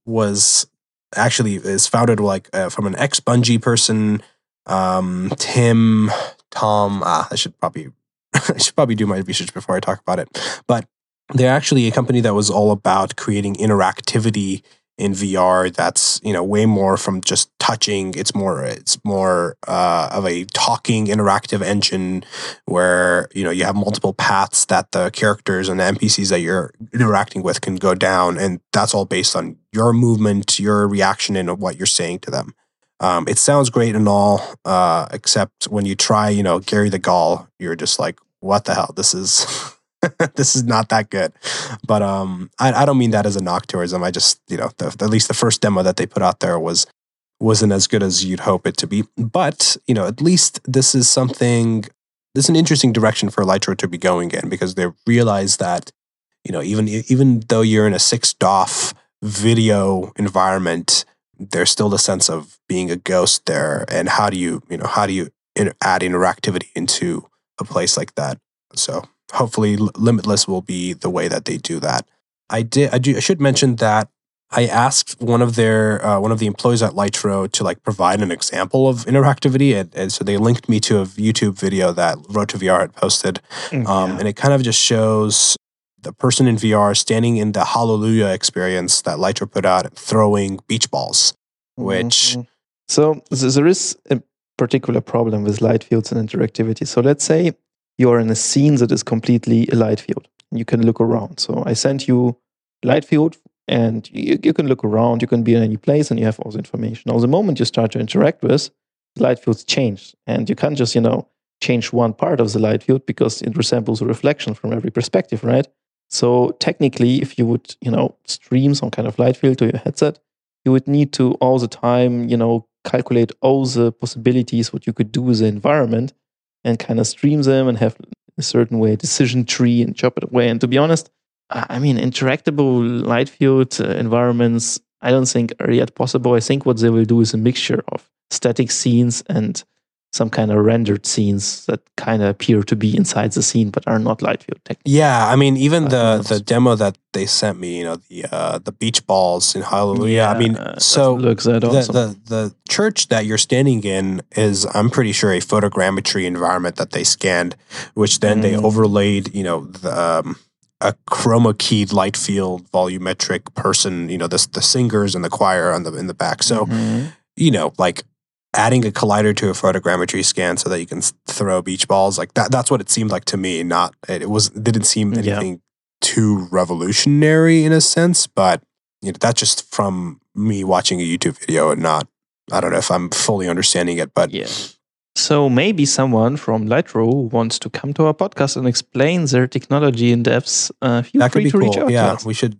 founded from an ex-Bungie person, Tom. I should probably do my research before I talk about it, but they're actually a company that was all about creating interactivity in VR. That's way more from just touching. It's more of a talking interactive engine where you have multiple paths that the characters and the NPCs that you're interacting with can go down, and that's all based on your movement, your reaction, and what you're saying to them. It sounds great and all, except when you try, Gary the Gull, you're just like, what the hell? This is this is not that good. But I don't mean that as a knock towards them. I just, at least the first demo that they put out there wasn't as good as you'd hope it to be. But, at least this is an interesting direction for Lytro to be going in, because they realize that, even though you're in a 6 DoF video environment, there's still the sense of being a ghost there. And how do you add interactivity into a place like that? So hopefully Limitless will be the way that they do that. I should mention that I asked one of the employees at Lytro to provide an example of interactivity, and so they linked me to a YouTube video that Road to VR had posted, and it kind of just shows the person in VR standing in the Hallelujah experience that Lytro put out, throwing beach balls, which... So there is a particular problem with light fields and interactivity. So let's say you're in a scene that is completely a light field. You can look around. So I sent you a light field, and you can look around. You can be in any place, and you have all the information. Now, the moment you start to interact with, the light fields change. And you can't just, change one part of the light field, because it resembles a reflection from every perspective, right? So technically, if you would, stream some kind of light field to your headset, you would need to all the time, calculate all the possibilities, what you could do with the environment, and kind of stream them and have a certain way decision tree and chop it away. And to be honest, I mean, interactable light field environments, I don't think are yet possible. I think what they will do is a mixture of static scenes and some kind of rendered scenes that kind of appear to be inside the scene but are not light field technically. Yeah, I mean, even the demo that they sent me, the beach balls in Hallelujah. Yeah, I mean, so looks that awesome. the church that you're standing in is, I'm pretty sure, a photogrammetry environment that they scanned, which then they overlaid, a chroma keyed light field volumetric person, the singers and the choir in the back. So, adding a collider to a photogrammetry scan so that you can throw beach balls, like that's what it seemed like to me. Didn't seem anything too revolutionary in a sense, but that's just from me watching a YouTube video and I don't know if I'm fully understanding it, but yeah. So maybe someone from Lytro wants to come to our podcast and explain their technology in depth. Feel free to reach out. Yeah, we should.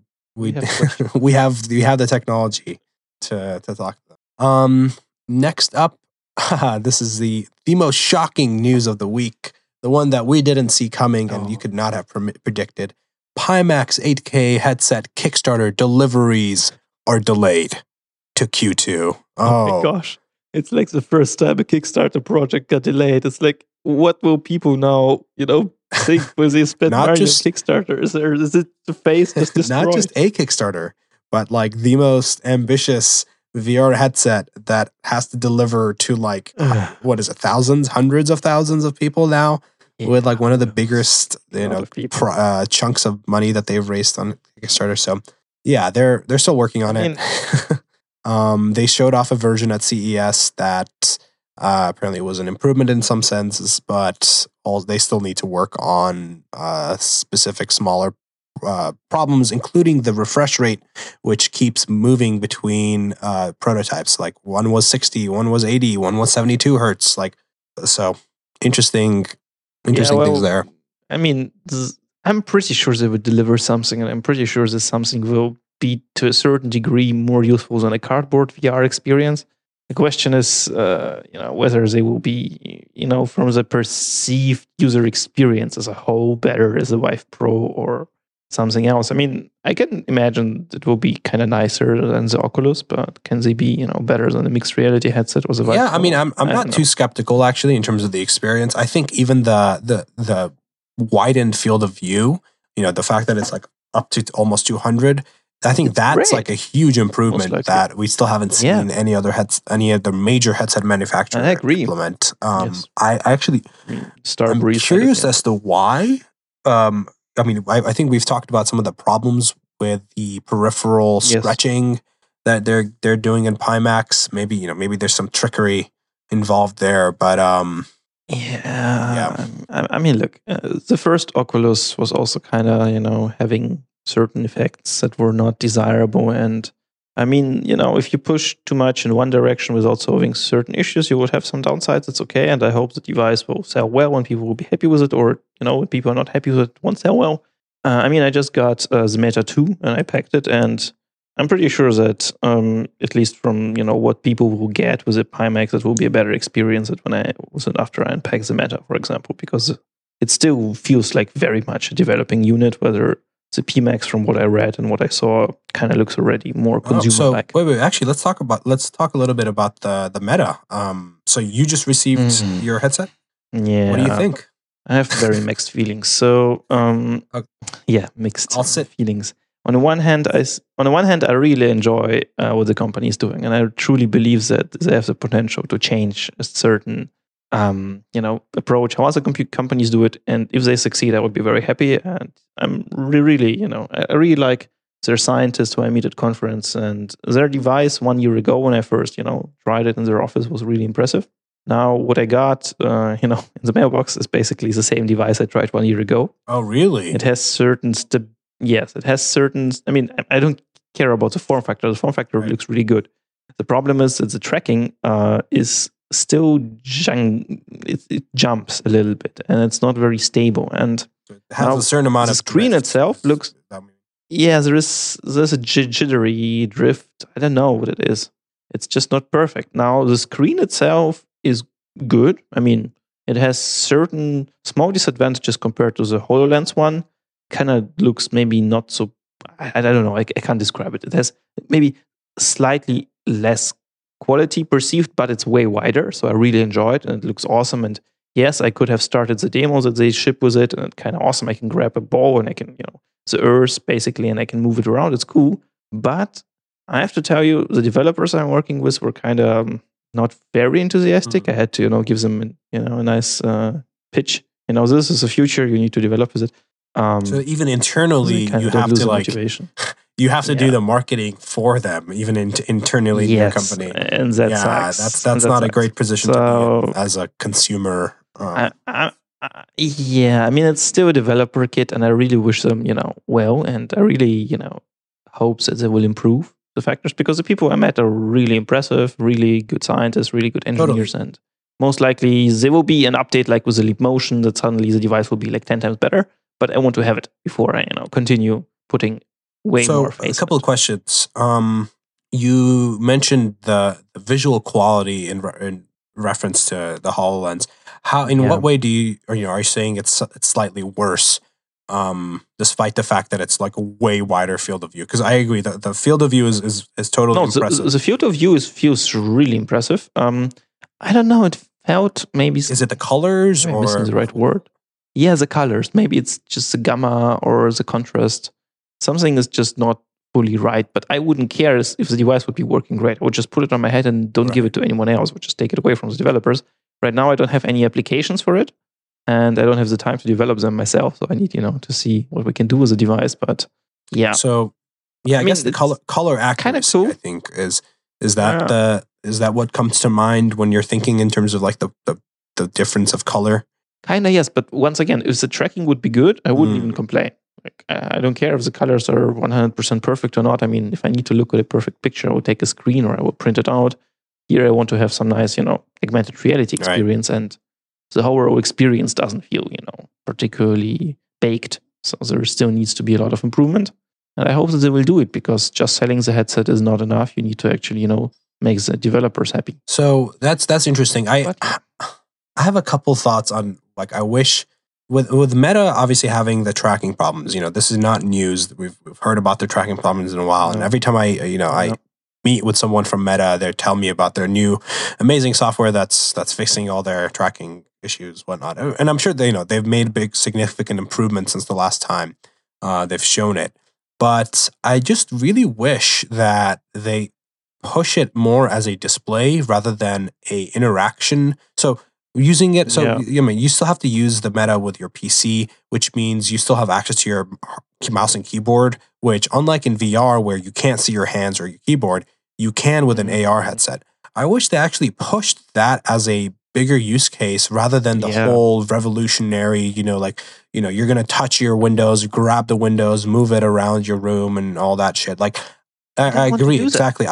We have the technology to talk about. Next up, this is the most shocking news of the week, the one that we didn't see coming and you could not have predicted. Pimax 8K headset Kickstarter deliveries are delayed to Q2. Oh my gosh. It's like the first time a Kickstarter project got delayed. It's like, what will people now, think when they spend Not money on just- Kickstarter? Is it the face just destroyed? Not just a Kickstarter, but like the most ambitious VR headset that has to deliver to like what is it, thousands, hundreds of thousands of people now, with like one of the biggest chunks of money that they've raised on Kickstarter. So yeah, they're still working on it. They showed off a version at CES that apparently was an improvement in some senses, but they still need to work on specific smaller problems, including the refresh rate, which keeps moving between prototypes. Like one was 60, one was 80, one was 72 hertz. Like, so interesting things there. I mean, I'm pretty sure they would deliver something, and I'm pretty sure this something will be to a certain degree more useful than a cardboard VR experience. The question is, whether they will be, from the perceived user experience as a whole, better as a Vive Pro or something else. I mean, I can imagine it will be kind of nicer than the Oculus, but can they be, better than the mixed reality headset or the Vive Pro? I mean, I'm not too skeptical actually in terms of the experience. I think even the widened field of view, the fact that it's like up to almost 200. I think that's great. Like a huge improvement that we still haven't seen any other major headset manufacturer implement. Yes. I actually, I'm curious as to why. I mean, I think we've talked about some of the problems with the peripheral stretching that they're doing in Pimax. Maybe maybe there's some trickery involved there, but I mean, look, the first Oculus was also kind of having certain effects that were not desirable. And I mean, if you push too much in one direction without solving certain issues, you would have some downsides. It's okay. And I hope the device will sell well and people will be happy with it. Or, when people are not happy with it, won't sell well. I mean, I just got the Meta 2 and I packed it. And I'm pretty sure that, at least from, what people will get with the Pimax, it will be a better experience than after I unpack the Meta, for example, because it still feels like very much a developing unit, whether the Pimax, from what I read and what I saw, kind of looks already more consumer-like. Wait. Actually, let's talk a little bit about the Meta. So you just received your headset? Yeah. What do you think? I have very mixed feelings. So, mixed feelings. On the one hand, I really enjoy what the company is doing, and I truly believe that they have the potential to change a certain approach, how other companies do it. And if they succeed, I would be very happy. And I'm really, I really like their scientists who I meet at conference, and their device 1 year ago when I first, tried it in their office was really impressive. Now what I got, in the mailbox is basically the same device I tried 1 year ago. Oh, really? It has certain, I mean, I don't care about the form factor. The form factor looks really good. The problem is that the tracking is still it jumps a little bit and it's not very stable, and it has a certain amount of screen itself looks there's a jittery drift. I don't know what it is. It's just not perfect. Now the screen itself is good. I mean, it has certain small disadvantages compared to the HoloLens one. Kind of looks maybe not so, I don't know, I can't describe it. It has maybe slightly less quality perceived, but it's way wider. So I really enjoy it and it looks awesome. And yes, I could have started the demos that they ship with it, and it's kind of awesome. I can grab a ball and I can, the earth basically, and I can move it around. It's cool. But I have to tell you, the developers I'm working with were kind of not very enthusiastic. I had to, give them, a nice pitch. This is the future. You need to develop with it. So even internally, you have to motivation. You have to do the marketing for them, even internally in your company. And that sucks. That's not a great position to be in as a consumer. I mean, it's still a developer kit, and I really wish them, well, and I really, hope that they will improve the factors, because the people I met are really impressive, really good scientists, really good engineers, and most likely there will be an update like with the Leap Motion that suddenly the device will be like 10 times better. But I want to have it before I, continue putting way more face. A couple of questions. You mentioned the visual quality in reference to the HoloLens. How, in what way are you saying it's slightly worse? despite the fact that it's like a way wider field of view. Because I agree that the field of view is totally impressive. The field of view feels really impressive. I don't know. It felt maybe. Is it the colors or missing the right word? Yeah, the colors. Maybe it's just the gamma or the contrast. Something is just not fully right. But I wouldn't care if the device would be working great. I would just put it on my head and don't give it to anyone else. I would just take it away from the developers. Right now, I don't have any applications for it. And I don't have the time to develop them myself, so I need, to see what we can do with the device. But yeah, so I guess the color accuracy, kind of cool. I think is that what comes to mind when you're thinking in terms of like the difference of color? Kinda, yes. But once again, if the tracking would be good, I wouldn't even complain. Like, I don't care if the colors are 100% perfect or not. I mean, if I need to look at a perfect picture, I will take a screen or I will print it out. Here, I want to have some nice, augmented reality experience, and the overall experience doesn't feel, particularly baked. So there still needs to be a lot of improvement. And I hope that they will do it, because just selling the headset is not enough. You need to actually, make the developers happy. So that's interesting. I have a couple thoughts on, like, I wish with Meta obviously having the tracking problems, this is not news. We've heard about their tracking problems in a while. And every time I meet with someone from Meta, they tell me about their new amazing software that's fixing all their tracking issues, whatnot. And I'm sure they've made big significant improvements since the last time they've shown it. But I just really wish that they push it more as a display rather than a interaction. So using it, you still have to use the Meta with your PC, which means you still have access to your mouse and keyboard, which, unlike in VR where you can't see your hands or your keyboard, you can with an AR headset. I wish they actually pushed that as a bigger use case rather than the whole revolutionary, you're going to touch your windows, grab the windows, move it around your room and all that shit. Like, I agree. Exactly.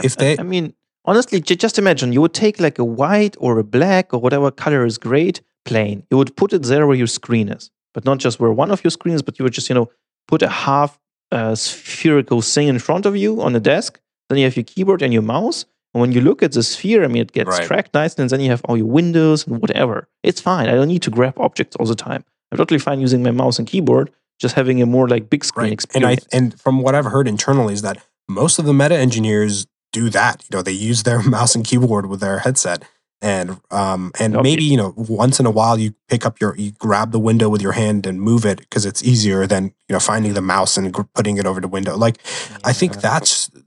I mean, honestly, just imagine you would take like a white or a black or whatever color is great, plain. You would put it there where your screen is, but not just where one of your screens, but you would just, put a half spherical thing in front of you on the desk. Then you have your keyboard and your mouse. And when you look at the sphere, I mean, it gets tracked nicely, and then you have all your windows and whatever. It's fine. I don't need to grab objects all the time. I'm totally fine using my mouse and keyboard, just having a more like big screen experience. And from what I've heard internally is that most of the Meta engineers do that. They use their mouse and keyboard with their headset. And maybe, once in a while you you grab the window with your hand and move it because it's easier than, finding the mouse and putting it over the window. Like, I think that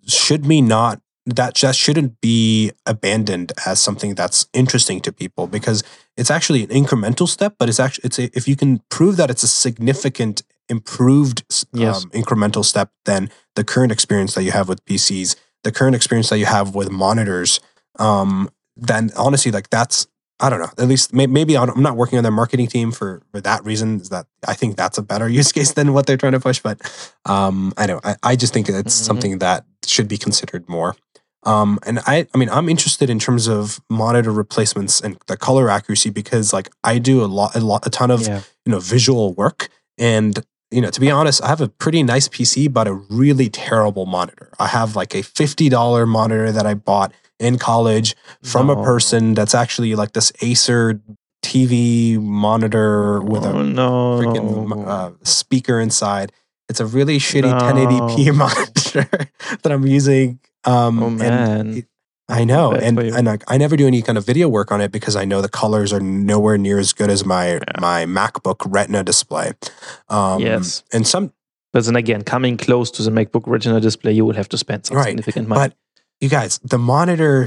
shouldn't be abandoned as something that's interesting to people, because it's actually an incremental step, but if you can prove that it's a significant improved incremental step than the current experience that you have with PCs, the current experience that you have with monitors, then honestly, like, that's, I don't know, at least maybe I'm not working on their marketing team for that reason, is that I think that's a better use case than what they're trying to push. But I know, I just think it's something that should be considered more. And I mean, I'm interested in terms of monitor replacements and the color accuracy, because like I do a ton of, visual work. And, to be honest, I have a pretty nice PC, but a really terrible monitor. I have like a $50 monitor that I bought in college from a person that's actually like this Acer TV monitor with a freaking speaker inside. It's a really shitty 1080p monitor that I'm using. Man. I know. And I never do any kind of video work on it because I know the colors are nowhere near as good as my MacBook Retina display. Yes. But then again, coming close to the MacBook Retina display, you will have to spend some significant money. But you guys, the monitor,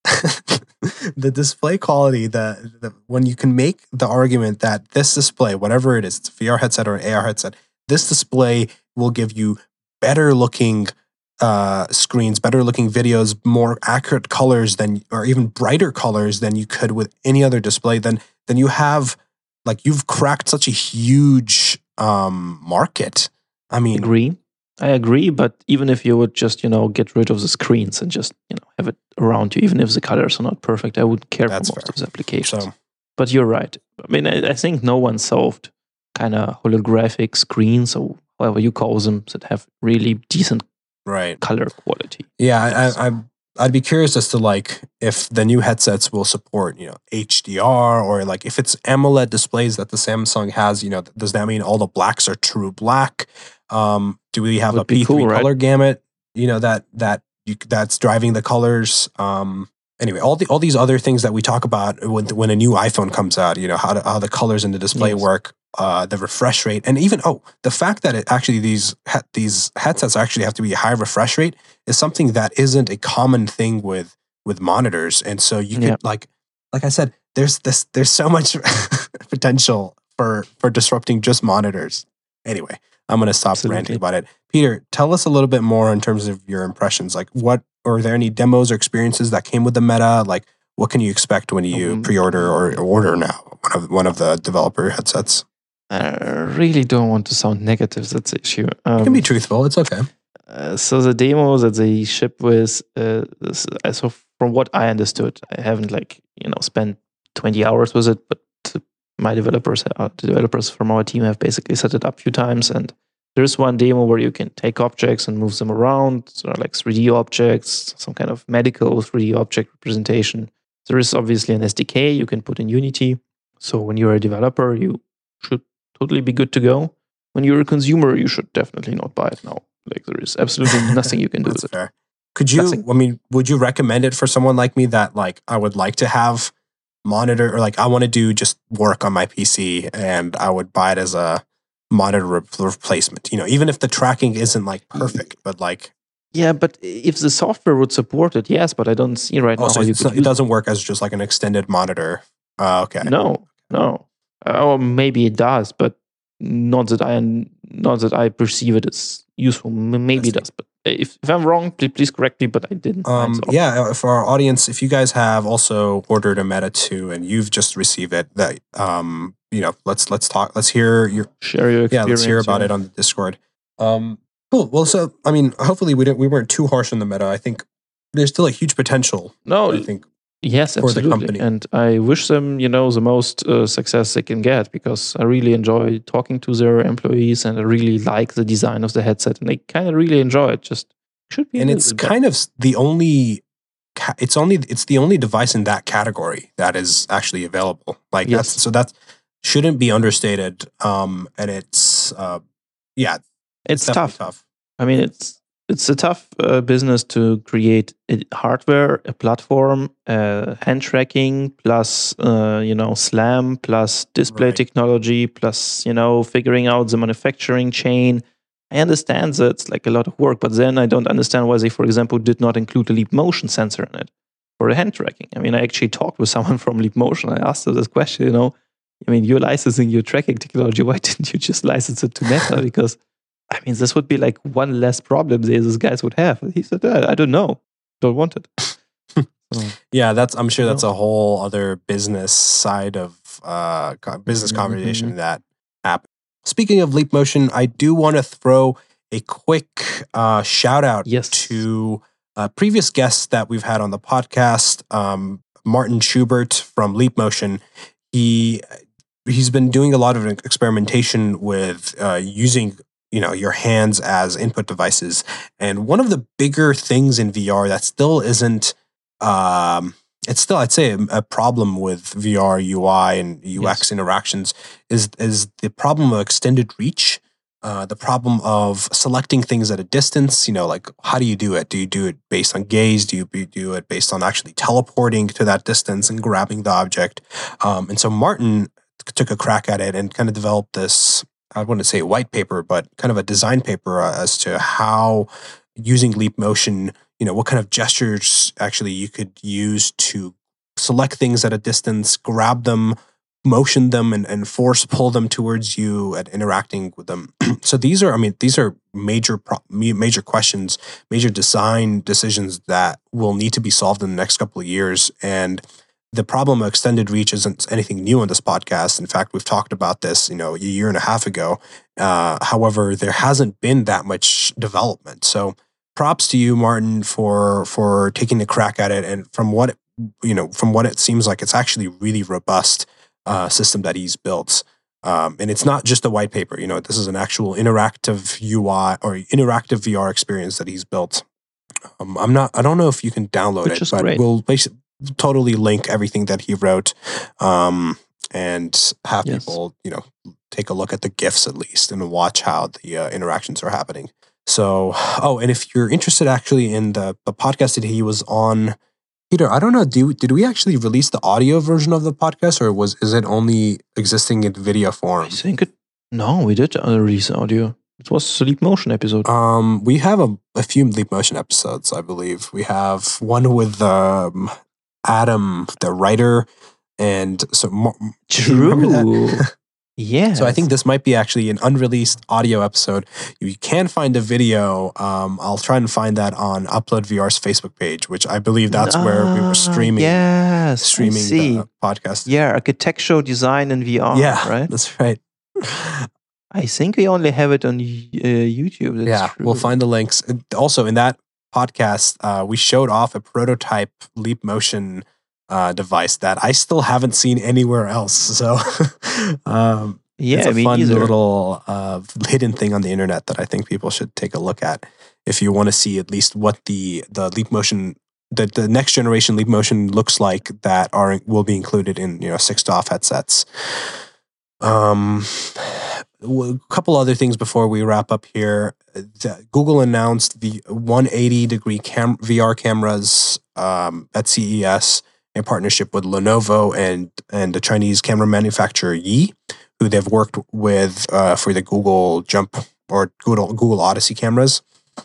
the display quality, when you can make the argument that this display, whatever it is, it's a VR headset or an AR headset, this display will give you better looking screens, better looking videos, more accurate colors or even brighter colors than you could with any other display, then you have, like, you've cracked such a huge market. I mean, I agree, but even if you would just, get rid of the screens and just, have it around you, even if the colors are not perfect, I wouldn't care for most of the applications. So, but you're right. I mean, I think no one solved kind of holographic screens, or however you call them, that have really decent color quality. Yeah, I'd be curious as to like if the new headsets will support, HDR, or like if it's AMOLED displays that the Samsung has, does that mean all the blacks are true black? Do we have a Would be P3 cool, right? color gamut, that's driving the colors? Anyway, all these other things that we talk about when a new iPhone comes out, how the colors in the display Yes. work, the refresh rate, and even the fact that it actually these headsets actually have to be a high refresh rate is something that isn't a common thing with monitors. And so you could Yeah. like I said, there's so much potential for disrupting just monitors. Anyway, I'm going to stop Absolutely. ranting about it. Peter, tell us a little bit more in terms of your impressions. Like, are there any demos or experiences that came with the Meta? Like, what can you expect when you pre-order or order now one of the developer headsets? I really don't want to sound negative. That's the issue. You can be truthful. It's okay. So the demo that they ship with, so from what I understood, I haven't spent 20 hours with it, but my developers from our team have basically set it up a few times, and there's one demo where you can take objects and move them around, sort of like 3D objects, some kind of medical 3D object representation. There is obviously an SDK you can put in Unity. So when you're a developer, you should totally be good to go. When you're a consumer, you should definitely not buy it now. Like, there is absolutely nothing you can do with fair. it. Could you, Nothing. Would you recommend it for someone like me that like I would like to have monitor, or like I want to do just work on my PC and I would buy it as a monitor replacement, even if the tracking isn't like perfect, but like. Yeah, but if the software would support it, yes, but I don't see right now so how you could it doesn't work as just like an extended monitor. Okay. No. Or maybe it does, but not that I perceive it as useful. Maybe it does, but if I'm wrong, please correct me. But I didn't. Yeah, for our audience, if you guys have also ordered a Meta 2 and you've just received it, that let's talk. Let's hear share your experience. Yeah, let's hear about it on the Discord. Cool. Well, so I mean, hopefully we weren't too harsh on the Meta. I think there's still a huge potential. No, I think. Yes, for absolutely. The company. And I wish them, the most success they can get, because I really enjoy talking to their employees and I really like the design of the headset and they kind of really enjoy it. Just should be. And it's kind of the only, it's the only device in that category that is actually available. Like that shouldn't be understated. And it's it's tough. I mean, it's a tough business to create hardware, a platform, hand tracking, plus SLAM, plus display technology, plus figuring out the manufacturing chain. I understand that it's like a lot of work, but then I don't understand why they, for example, did not include a Leap Motion sensor in it for the hand tracking. I mean, I actually talked with someone from Leap Motion. I asked them this question. I mean, you're licensing your tracking technology. Why didn't you just license it to Meta? Because I mean, this would be like one less problem these guys would have. He said, I don't know. Don't want it. Yeah, I'm sure that's a whole other business side of business conversation that happened. Speaking of Leap Motion, I do want to throw a quick shout out to previous guests that we've had on the podcast. Martin Schubert from Leap Motion. He's been doing a lot of experimentation with using your hands as input devices. And one of the bigger things in VR that still isn't, it's still, I'd say, a problem with VR UI and UX interactions is the problem of extended reach, the problem of selecting things at a distance. Like, how do you do it? Do you do it based on gaze? Do you do it based on actually teleporting to that distance and grabbing the object? And so Martin took a crack at it and kind of developed this, I wouldn't say a white paper, but kind of a design paper as to how using Leap Motion, what kind of gestures actually you could use to select things at a distance, grab them, motion them, and force pull them towards you and interacting with them. So these are major questions, major design decisions that will need to be solved in the next couple of years. And the problem of extended reach isn't anything new on this podcast. In fact, we've talked about this, a year and a half ago. However, there hasn't been that much development. So props to you, Martin, for taking a crack at it. And from what it seems like, it's actually really robust system that he's built. And it's not just a white paper. This is an actual interactive UI or interactive VR experience that he's built. I don't know if you can download Which it, is but great. we'll basically totally link everything that he wrote, and have Yes. people, take a look at the GIFs at least and watch how the interactions are happening. So, and if you're interested actually in the podcast that he was on, Peter, I don't know, did we actually release the audio version of the podcast, or is it only existing in video form? I think no, we did release audio. It was a Leap Motion episode. We have a few Leap Motion episodes, I believe. We have one with Adam, the writer, and so do you remember that? Yeah. So I think this might be actually an unreleased audio episode. You can find the video. I'll try and find that on Upload VR's Facebook page, which I believe that's where we were streaming. Yes, streaming the podcast. Yeah, architectural design in VR. Yeah, right. That's right. I think we only have it on YouTube. That's true. We'll find the links. Also, in that podcast, we showed off a prototype Leap Motion device that I still haven't seen anywhere else. So, it's a fun little hidden thing on the internet that I think people should take a look at if you want to see at least what the Leap Motion, the next generation Leap Motion looks like that will be included in 6DoF headsets. A couple other things before we wrap up here. Google announced the 180-degree VR cameras at CES in partnership with Lenovo and the Chinese camera manufacturer Yi, who they've worked with for the Google Jump or Google Odyssey cameras.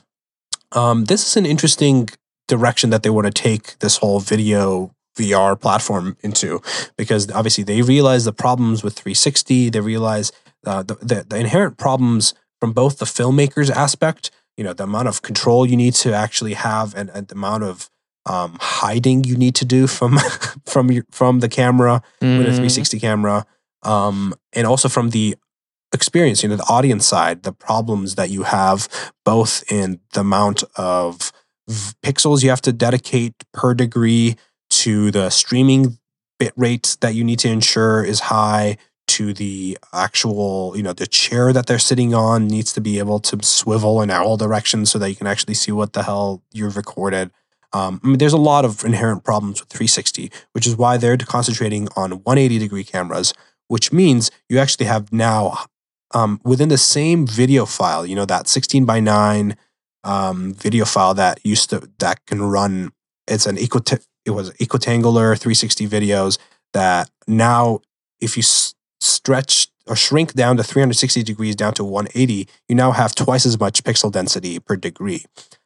This is an interesting direction that they want to take this whole video VR platform into, because obviously they realize the problems with 360. They realize the inherent problems from both the filmmaker's aspect, the amount of control you need to actually have, and the amount of hiding you need to do from the camera with a 360 camera, and also from the experience, the audience side, the problems that you have both in the amount of pixels you have to dedicate per degree to the streaming bit rate that you need to ensure is high, to the actual, the chair that they're sitting on needs to be able to swivel in all directions so that you can actually see what the hell you've recorded. There's a lot of inherent problems with 360, which is why they're concentrating on 180-degree cameras, which means you actually have now, within the same video file, that 16 by 9 video file that can run, it was equitangular 360 videos that now, if you stretch or shrink down to 360 degrees down to 180, you now have twice as much pixel density per degree.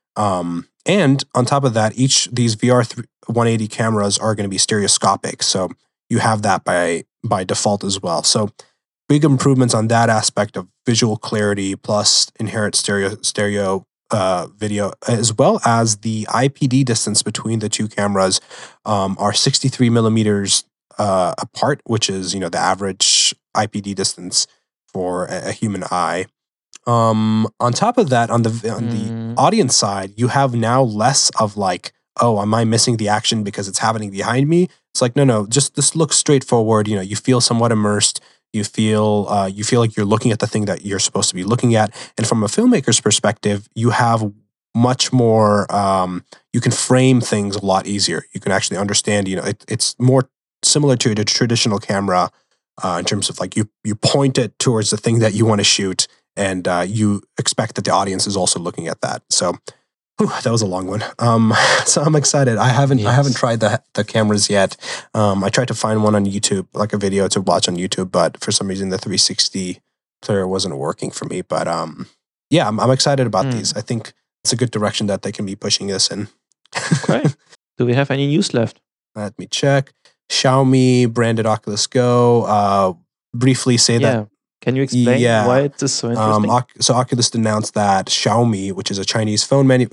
And on top of that, these VR 180 cameras are going to be stereoscopic, so you have that by default as well. So big improvements on that aspect of visual clarity plus inherent stereo video, as well as the IPD distance between the two cameras are 63 millimeters apart, which is the average IPD distance for a human eye. On top of that, on the audience side, you have now less of like, oh, am I missing the action because it's happening behind me? It's like, no, just this looks straightforward. You feel somewhat immersed. You feel like you're looking at the thing that you're supposed to be looking at. And from a filmmaker's perspective, you have much more. You can frame things a lot easier. You can actually understand. It's more similar to the traditional camera in terms of like you point it towards the thing that you want to shoot, and you expect that the audience is also looking at that. So that was a long one. So I'm excited. I haven't tried the cameras yet. I tried to find one on YouTube, like a video to watch on YouTube, but for some reason the 360 player wasn't working for me. But I'm excited about these. I think it's a good direction that they can be pushing this in. Okay. Do we have any news left? Let me check. Xiaomi branded Oculus Go. Briefly say that. Can you explain why it is so interesting? So Oculus announced that Xiaomi, which is a Chinese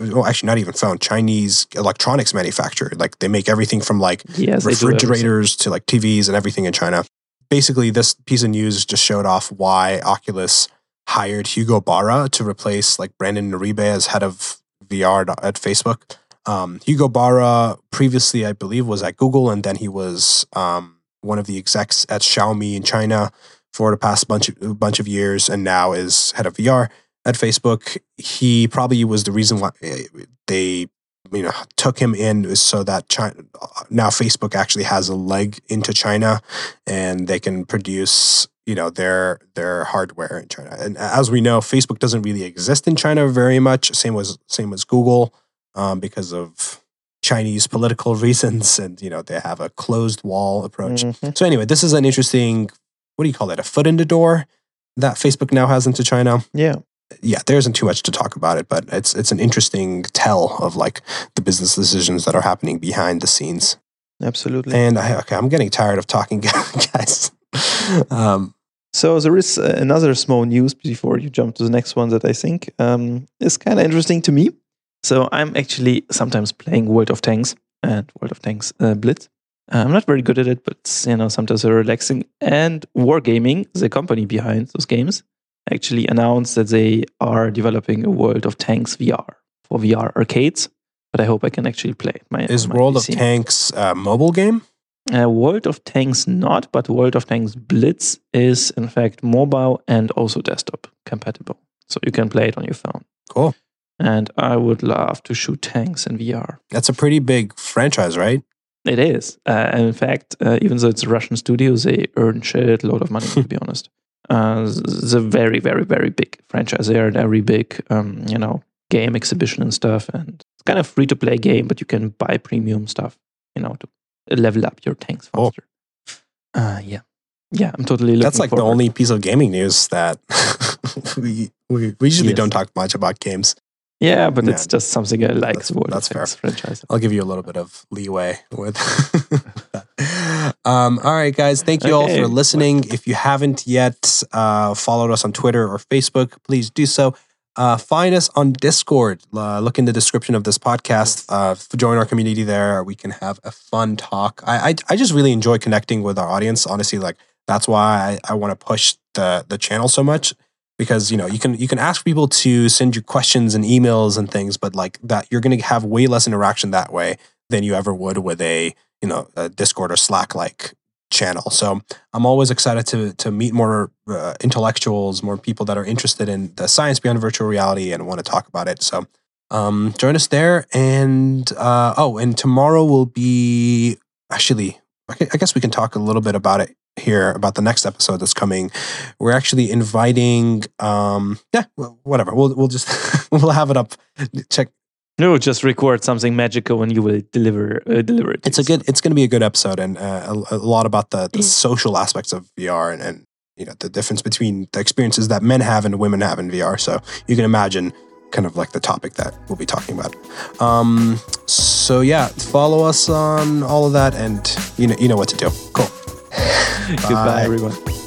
Chinese electronics manufacturer. Like they make everything from like refrigerators to like TVs and everything in China. Basically, this piece of news just showed off why Oculus hired Hugo Barra to replace like Brandon Naribe as head of VR at Facebook. Hugo Barra previously, I believe, was at Google, and then he was one of the execs at Xiaomi in China for the past bunch of years, and now is head of VR at Facebook. He probably was the reason why they took him in so that China, now Facebook actually has a leg into China, and they can produce their hardware in China. And as we know, Facebook doesn't really exist in China very much. Same as Google, because of Chinese political reasons, and they have a closed wall approach. Mhm. So anyway, this is an interesting, what do you call it, a foot in the door that Facebook now has into China. Yeah, there isn't too much to talk about it, but it's an interesting tell of like the business decisions that are happening behind the scenes. Absolutely. And I'm getting tired of talking, guys. So there is another small news before you jump to the next one that I think is kind of interesting to me. So I'm actually sometimes playing World of Tanks and World of Tanks Blitz. I'm not very good at it, but sometimes they're relaxing. And Wargaming, the company behind those games, actually announced that they are developing a World of Tanks VR for VR arcades. But I hope I can actually play it. Is World of Tanks a mobile game? World of Tanks not, but World of Tanks Blitz is in fact mobile and also desktop compatible. So you can play it on your phone. Cool. And I would love to shoot tanks in VR. That's a pretty big franchise, right? It is. And in fact, even though it's a Russian studio, they earn shit load of money, to be honest. It's a very, very, very big franchise. They are a very big, game exhibition and stuff. And it's kind of free to play game, but you can buy premium stuff, to level up your tanks faster. Yeah, I'm totally looking. That's like forward. The only piece of gaming news that we usually don't talk much about games. Yeah, but it's just something I like. That's fair. Franchise. I'll give you a little bit of leeway with that. All right, guys. Thank you all for listening. If you haven't yet followed us on Twitter or Facebook, please do so. Find us on Discord. Look in the description of this podcast. Join our community there. We can have a fun talk. I just really enjoy connecting with our audience. Honestly, like that's why I want to push the channel so much. Because you can ask people to send you questions and emails and things, but like that you're going to have way less interaction that way than you ever would with a Discord or Slack like channel. So I'm always excited to meet more intellectuals, more people that are interested in the science behind virtual reality and want to talk about it. So join us there. And and tomorrow will be actually, I guess we can talk a little bit about it here, about the next episode that's coming. We're actually inviting whatever. We'll just we'll have it up. Check. No, just record something magical and you will deliver it. It's going to be a good episode, and a lot about the social aspects of VR and the difference between the experiences that men have and women have in VR. So you can imagine kind of like the topic that we'll be talking about. So yeah, follow us on all of that, and you know what to do. Cool. Goodbye, everyone.